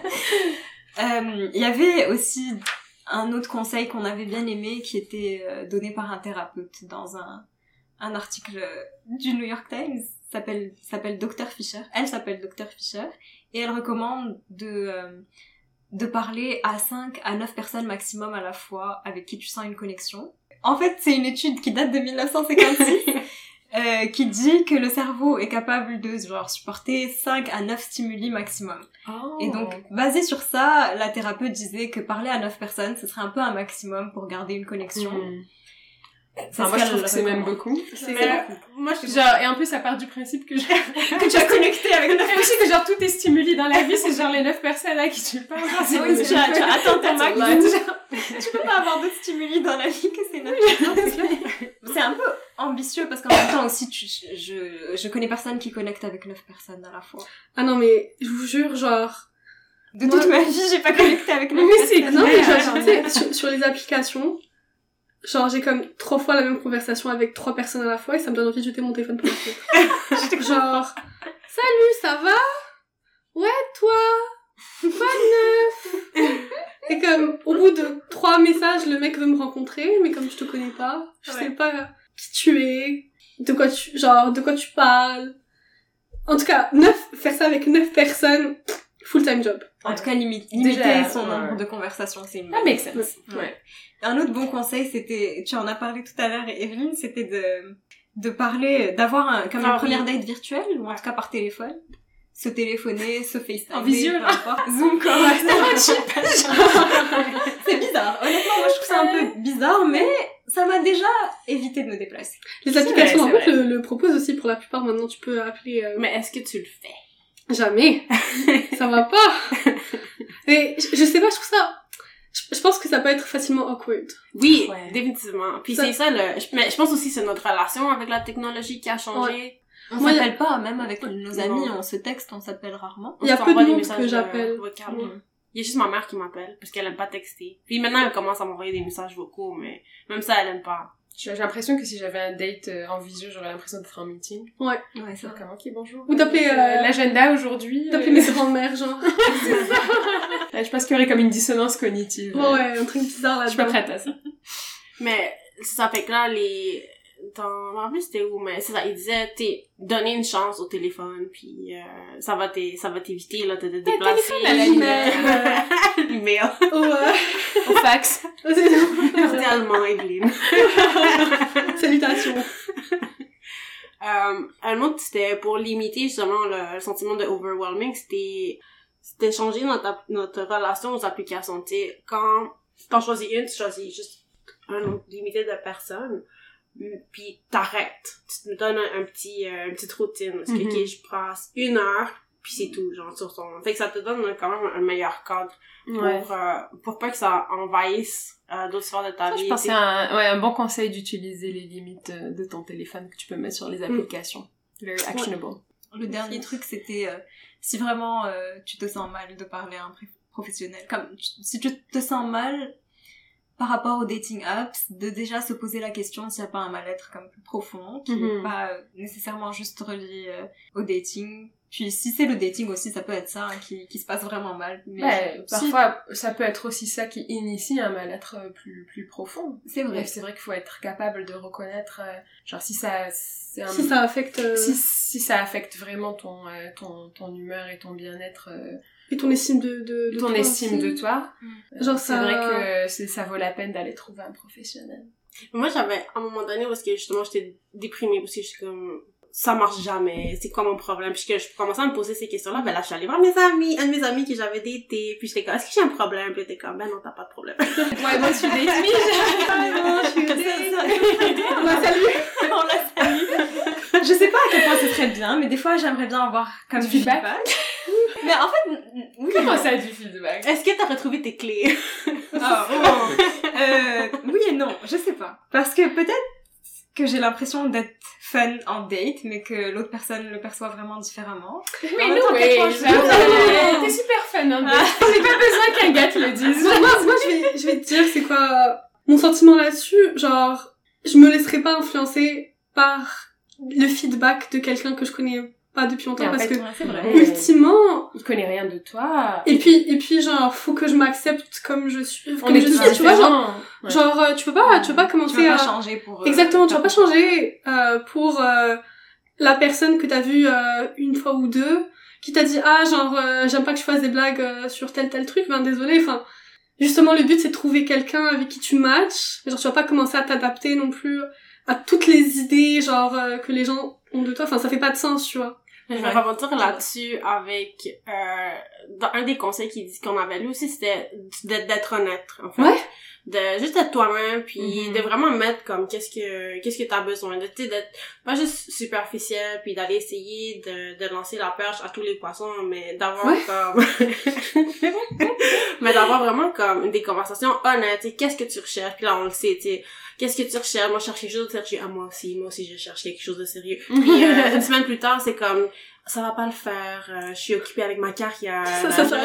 Euh, il y avait aussi un autre conseil qu'on avait bien aimé qui était euh, donné par un thérapeute dans un, un article du New York Times, s'appelle s'appelle docteur Fisher. Elle s'appelle docteur Fisher et elle recommande de euh, de parler à cinq à neuf personnes maximum à la fois avec qui tu sens une connexion. En fait, c'est une étude qui date de mille neuf cent cinquante-six, euh, qui dit que le cerveau est capable de genre supporter cinq à neuf stimuli maximum. Oh. Et donc, basé sur ça, la thérapeute disait que parler à neuf personnes, ce serait un peu un maximum pour garder une connexion. Mm. Ça Enfin, moi, je trouve le que c'est même recommande. beaucoup. C'est Mais, beaucoup. moi, je Genre, et en plus, ça part du principe que je... Que tu as connecté avec neuf Et aussi que genre, tous tes stimuli dans la vie, c'est genre les neuf personnes à qui tu parles. Genre, c'est Oui, tu as, tu as atteint ton max. Ouais. Tu peux pas avoir d'autres stimuli dans la vie que ces neuf personnes. C'est un peu ambitieux parce qu'en même temps aussi, tu, je, je connais personne qui connecte avec neuf personnes à la fois. Ah non, mais je vous jure, genre... De Moi- toute ma vie, j'ai pas connecté avec neuf Oui, personnes. c'est Non, mais clair. genre, tu sais, sur, sur les applications, genre, j'ai comme trois fois la même conversation avec trois personnes à la fois et ça me donne envie de jeter mon téléphone pour la tête. Genre, salut, ça va? Ouais, toi? Quoi de neuf? Et comme, au bout de trois messages, le mec veut me rencontrer, mais comme je te connais pas, je Ouais. sais pas qui tu es, de quoi tu, genre, de quoi tu parles. En tout cas, neuf, faire ça avec neuf personnes, full-time job. En tout cas, limite, limiter Déjà, son ouais. nombre de conversations, c'est une Ça make sense. Ouais. Ouais. Un autre bon conseil, c'était, tu en as parlé tout à l'heure, Evelyne, c'était de, de parler, d'avoir un, comme Ah une première oui. date virtuelle, ou en tout cas par téléphone. Se téléphoner, se FaceTime. En visio, peu là. importe. Zoom, quoi. C'est bizarre. Honnêtement, moi, je trouve ça un peu bizarre, mais ça m'a déjà évité de me déplacer. Les C'est applications vrai, en c'est fait vrai. le, le proposent aussi pour la plupart. Maintenant, tu peux appeler... euh, Mais est-ce que tu le fais? Jamais. Ça va pas. Et je, je sais pas, je trouve ça... Je, je pense que ça peut être facilement awkward. Oui, Ouais. définitivement. Puis Ça- c'est ça, le... je- Mais je pense aussi que c'est notre relation avec la technologie qui a changé. On Moi, s'appelle pas, même avec nos amis, Non. on se texte, on s'appelle rarement. Il y a On peu de s'envoie des monde messages que j'appelle. vocaux. Ouais. Il y a juste ma mère qui m'appelle, parce qu'elle aime pas texter. Puis maintenant, elle commence à m'envoyer des messages vocaux, mais même ça, elle aime pas. J'ai j'ai l'impression que si j'avais un date euh, en visio, j'aurais l'impression d'être en meeting. Ouais, c'est Genre, vrai. comme, ok, bonjour. Ou d'appeler, Euh, euh, l'agenda aujourd'hui. D'appeler euh, mes grands-mères, genre. Je pense qu'il y aurait comme une dissonance cognitive. Ouais, ouais, un truc bizarre là-dedans. Je suis pas prête à ça. Mais ça fait que là, les... Dans... En plus, c'était où? Mais c'est ça, il disait, t'es donner une chance au téléphone, puis euh, ça va t'é- ça va t'éviter, là, de te déplacer. téléphone à la limite. L'email. Ouais. Au fax. C'était allemand, Evelyne. Salutations. Euh, un autre, c'était pour limiter justement le, le sentiment de overwhelming, c'était c'était changer notre, app- notre relation aux applications. Tu sais, quand t'en choisis une, tu choisis juste un nombre limité de personnes, puis t'arrêtes. Tu te donnes un, un petit, euh, une petite routine. Parce que, Mhm. ok, je passe une heure, puis c'est tout, genre, sur ton... Fait que ça te donne quand même un meilleur cadre pour, Ouais. euh, pour pas que ça envahisse euh, d'autres sphères de ta Ça, vie. je pense que Tu c'est sais. un, ouais, un bon conseil d'utiliser les limites euh, de ton téléphone que tu peux mettre sur les applications. Very actionable. Le dernier truc, c'était euh, si vraiment euh, tu te sens mal de parler à un pré- professionnel. Comme tu- si tu te sens mal par rapport aux dating apps, de déjà se poser la question s'il n'y a pas un mal-être comme plus profond, qui n'est Mhm. pas euh, nécessairement juste relié euh, au dating. Puis si c'est le dating aussi, ça peut être ça hein, qui, qui se passe vraiment mal. Mais Ouais, si- parfois, ça peut être aussi ça qui initie un mal-être euh, plus, plus profond. c'est vrai. Bref, c'est vrai qu'il faut être capable de reconnaître, euh, genre si ça, c'est un- Si ça affecte... euh, si, si ça affecte vraiment ton, euh, ton, ton humeur et ton bien-être, euh, Et ton estime de... de, de ton toi estime aussi. de toi, Mm. euh, Genre, c'est ça- vrai que c'est, ça vaut la peine d'aller trouver un professionnel. Moi, j'avais, à un moment donné, parce que justement, j'étais déprimée, parce que je suis comme, ça marche jamais, c'est quoi mon problème? Puis que je commençais à me poser ces questions-là, ben là, je suis allée voir mes amis, un de mes amis que j'avais daté, puis j'étais comme, est-ce que j'ai un problème? Puis j'étais comme, ben non, t'as pas de problème. Ouais, moi, je suis date me, Ah non, je suis désolée. On la salue. On la salue. Je sais pas à quel point c'est très bien, mais des fois j'aimerais bien avoir comme Du du feedback. feedback. Mais en fait, n- n- oui. Comment ça, du feedback? Est-ce que t'as retrouvé tes clés? Ah, oh. euh, oui et non, je sais pas. Parce que peut-être que j'ai l'impression d'être fun en date, mais que l'autre personne le perçoit vraiment différemment. Mais En même nous, temps, ouais, quel point je- genre, euh, t'es super fun, hein, mais j'ai pas besoin qu'un gars te le dise. moi, moi je, vais, je vais te dire c'est quoi mon sentiment là-dessus. Genre, je me laisserai pas influencer par le feedback de quelqu'un que je connais pas depuis longtemps Et en parce fait, que Ouais, c'est vrai. Ouais. ultimement Il connaît rien de toi. et puis et puis genre faut que je m'accepte comme je suis On comme est je tous suis tu vois genre, différents. Ouais. genre euh, tu peux pas tu peux pas Tu commencer vas à pas changer pour... euh, exactement tu vas pas ta- changer euh, pour euh, la personne que t'as vue euh, une fois ou deux qui t'a dit ah genre euh, j'aime pas que je fasse des blagues euh, sur tel tel truc ben désolé enfin justement le but c'est de trouver quelqu'un avec qui tu matches genre tu vas pas commencer à t'adapter non plus à toutes les idées, genre, euh, que les gens ont de toi. Enfin, ça fait pas de sens, tu vois. Je vais rebondir là-dessus avec euh, dans un des conseils qu'il dit qu'on avait lu aussi, c'était d'être, d'être honnête, en fait. Ouais. De juste être toi-même, puis Mm-hmm. de vraiment mettre comme qu'est-ce que qu'est-ce que t'as besoin de, tu sais, d'être pas juste superficiel, puis d'aller essayer de de lancer la perche à tous les poissons, mais d'avoir Ouais. comme mais d'avoir vraiment comme des conversations honnêtes, tu sais, qu'est-ce que tu recherches, puis là on le sait, tu sais, qu'est-ce que tu recherches, moi je cherche quelque chose de sérieux, ah moi aussi, moi aussi je cherche quelque chose de sérieux, puis euh, une semaine plus tard c'est comme ça va pas le faire, euh, je suis occupée avec ma carrière. Ça, ça, ça.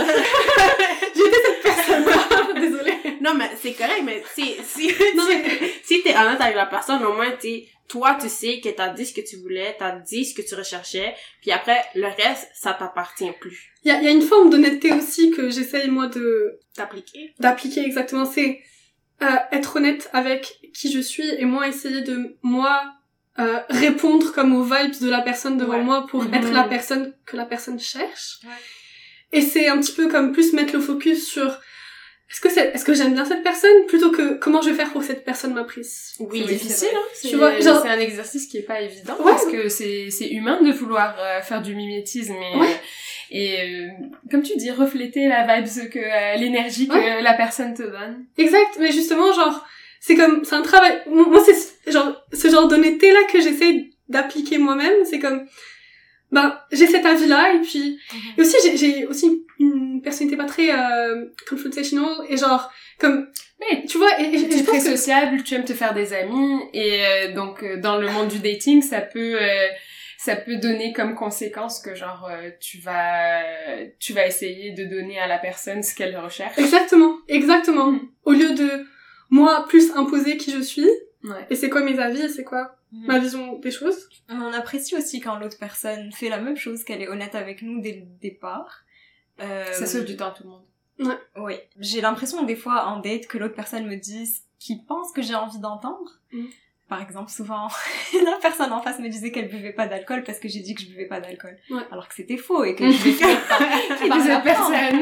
J'étais cette personne-là. Désolée. Non, mais c'est correct, mais si, si, Non, mais... si t'es honnête avec la personne, au moins, t'es, toi, tu sais que t'as dit ce que tu voulais, t'as dit ce que tu recherchais, puis après, le reste, ça t'appartient plus. Il y a, y a une forme d'honnêteté aussi que j'essaye, moi, de... T'appliquer. d'appliquer exactement. C'est euh, être honnête avec qui je suis et moi essayer de, moi, euh, répondre comme aux vibes de la personne devant Ouais. moi pour Mhm. être la personne que la personne cherche. Ouais. Et c'est un petit peu comme plus mettre le focus sur est-ce que c'est, est-ce que j'aime bien cette personne plutôt que comment je vais faire pour que cette personne m'apprécie. Oui, C'est difficile, hein. C'est, Tu vois, genre- c'est un exercice qui est pas évident Ouais. parce que c'est, c'est humain de vouloir euh, faire du mimétisme et, Ouais. euh, et euh, comme tu dis, refléter la vibe que, euh, l'énergie que Ouais. la personne te donne. Exact, mais justement, genre, c'est comme, c'est un travail, moi c'est genre, ce genre d'honnêteté-là que j'essaye d'appliquer moi-même, c'est comme, ben, j'ai cet avis-là, et puis, et aussi, j'ai, j'ai aussi une personnalité pas très, euh, confrontational, et genre, comme, Mais tu vois, et, et, et tu es je très pense que, sociable, tu aimes te faire des amis et euh, donc euh, dans le monde du dating, ça peut euh, ça peut donner comme conséquence que genre euh, tu vas tu vas essayer de donner à la personne ce qu'elle recherche. exactement, exactement, Mm. au lieu de, moi, plus imposer qui je suis, Ouais. et c'est quoi mes avis, et c'est quoi ma vision des choses. On apprécie aussi quand l'autre personne fait la même chose, qu'elle est honnête avec nous dès le départ. Euh, Ça sauve du temps à tout le monde. Oui. J'ai l'impression des fois en date que l'autre personne me dise ce qu'il pense que j'ai envie d'entendre. Mm. Par exemple, souvent, la personne en face me disait qu'elle buvait pas d'alcool parce que j'ai dit que je buvais pas d'alcool. Ouais. Alors que c'était faux et que je vais finir par... Et par des autres l'apprendre. personnes.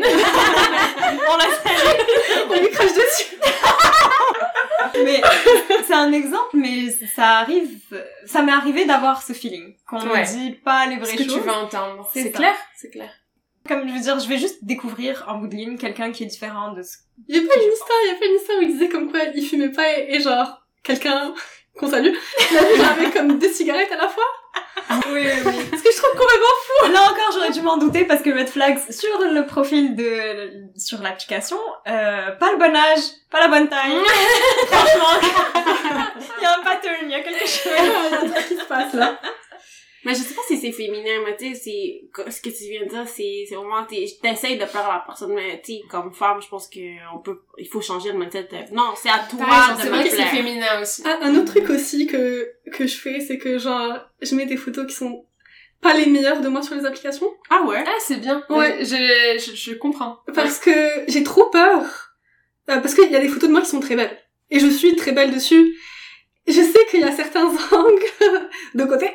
On la salue. On lui crache dessus. Mais c'est un exemple, mais ça arrive, ça m'est arrivé d'avoir ce feeling. Qu'on Ouais. me dit pas les vraies Ce que choses. tu veux entendre. C'est C'est ça. clair, c'est clair. Comme je veux dire, je vais juste découvrir en bout de ligne quelqu'un qui est différent de ce... Il y a pas une histoire, il y a pas une histoire où il disait comme quoi il fumait pas et, et genre, quelqu'un, qu'on salue, il avait genre avec comme deux cigarettes à la fois. Oui, oui, oui. Parce que je trouve complètement Là encore, j'aurais dû m'en douter parce que Red Flags sur le profil de, sur l'application, euh, pas le bon âge, pas la bonne taille. Franchement, il y a un pattern, il y a quelque chose. il y a un truc qui se passe là. Mais je sais pas si c'est féminin, mais tu sais, c'est, ce que tu viens de dire, c'est, c'est vraiment, t'es- t'essayes de plaire à la personne, mais tu sais, comme femme, je pense que on peut, il faut changer le mindset. de- Non, c'est à toi T'as raison, de c'est me vrai que c'est plaire. féminin aussi. Ah, un autre truc aussi que, que je fais, c'est que genre, je mets des photos qui sont pas les meilleures de moi sur les applications. Ah ouais? Ah, c'est bien. Ouais. Je, je, je comprends. Parce que j'ai trop peur. Euh, parce qu'il y a des photos de moi qui sont très belles. Et je suis très belle dessus. Je sais qu'il y a certains angles de côté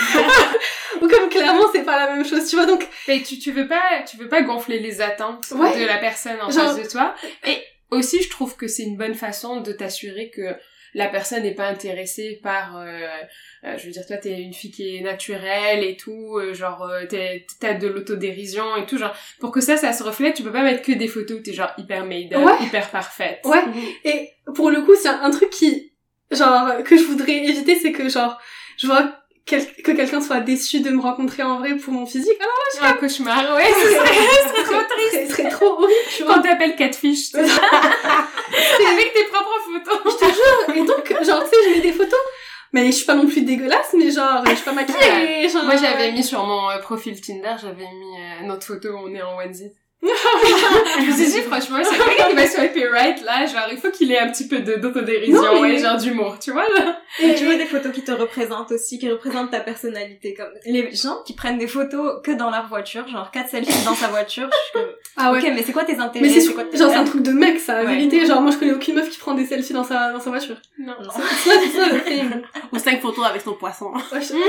où comme clairement c'est pas la même chose, tu vois, donc Mais tu, tu veux pas, tu veux pas gonfler les attentes Ouais. de la personne en Genre- face de toi. Et aussi, je trouve que c'est une bonne façon de t'assurer que la personne n'est pas intéressée par, euh, euh, je veux dire, toi, t'es une fille qui est naturelle et tout, euh, genre, euh, t'es, t'as de l'autodérision et tout, genre, pour que ça, ça se reflète, tu peux pas mettre que des photos où t'es genre hyper made up, Ouais. hyper parfaite. ouais. Et pour le coup, c'est un truc qui, genre, que je voudrais éviter, c'est que genre, je vois quel- que quelqu'un soit déçu de me rencontrer en vrai pour mon physique. Alors Un cauchemar, ouais, ce serait, ce serait trop là, triste. ce serait trop horrible, tu vois. Quand t'appelles Catfish, tu sais. Avec tes propres photos. Je te jure. Et donc, genre, tu sais, je mets des photos. Mais je suis pas non plus dégueulasse, mais genre, je suis pas maquillée, genre... Moi, j'avais mis sur mon euh, profil Tinder, j'avais mis euh, notre photo où on est en onesie. Je me suis dit, franchement, c'est quelqu'un qui va swiper right, là, genre, il faut qu'il ait un petit peu de, d'autodérision, Non, mais- ouais, genre d'humour, tu vois, là. Et tu veux des photos qui te représentent aussi, qui représentent ta personnalité. Comme les gens qui prennent des photos que dans leur voiture, genre quatre selfies dans sa voiture, je suis comme, Ah ouais. ok, mais c'est quoi tes intérêts? Mais c'est quoi tes genre, c'est un rêves? truc de mec, ça, la Ouais. vérité. Genre, moi, je connais aucune meuf qui prend des selfies dans sa, dans sa voiture. Non. Non. C'est ça, c'est ça, le thing. Ou cinq photos avec son poisson. Ouais, je-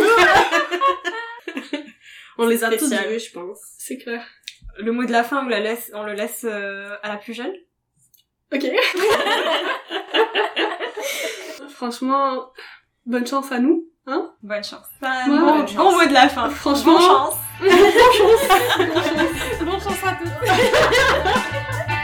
On les a tous Spécial. vus, je pense. C'est clair. Le mot de la fin, on, la laisse, on le laisse euh, à la plus jeune. Ok. Franchement, bonne chance à nous, hein. Bonne chance. Bah, Ouais, bon, bonne chance. bon mot de la fin. Franchement. Bonne chance. Bonne chance. Bonne chance. Bonne chance à tous.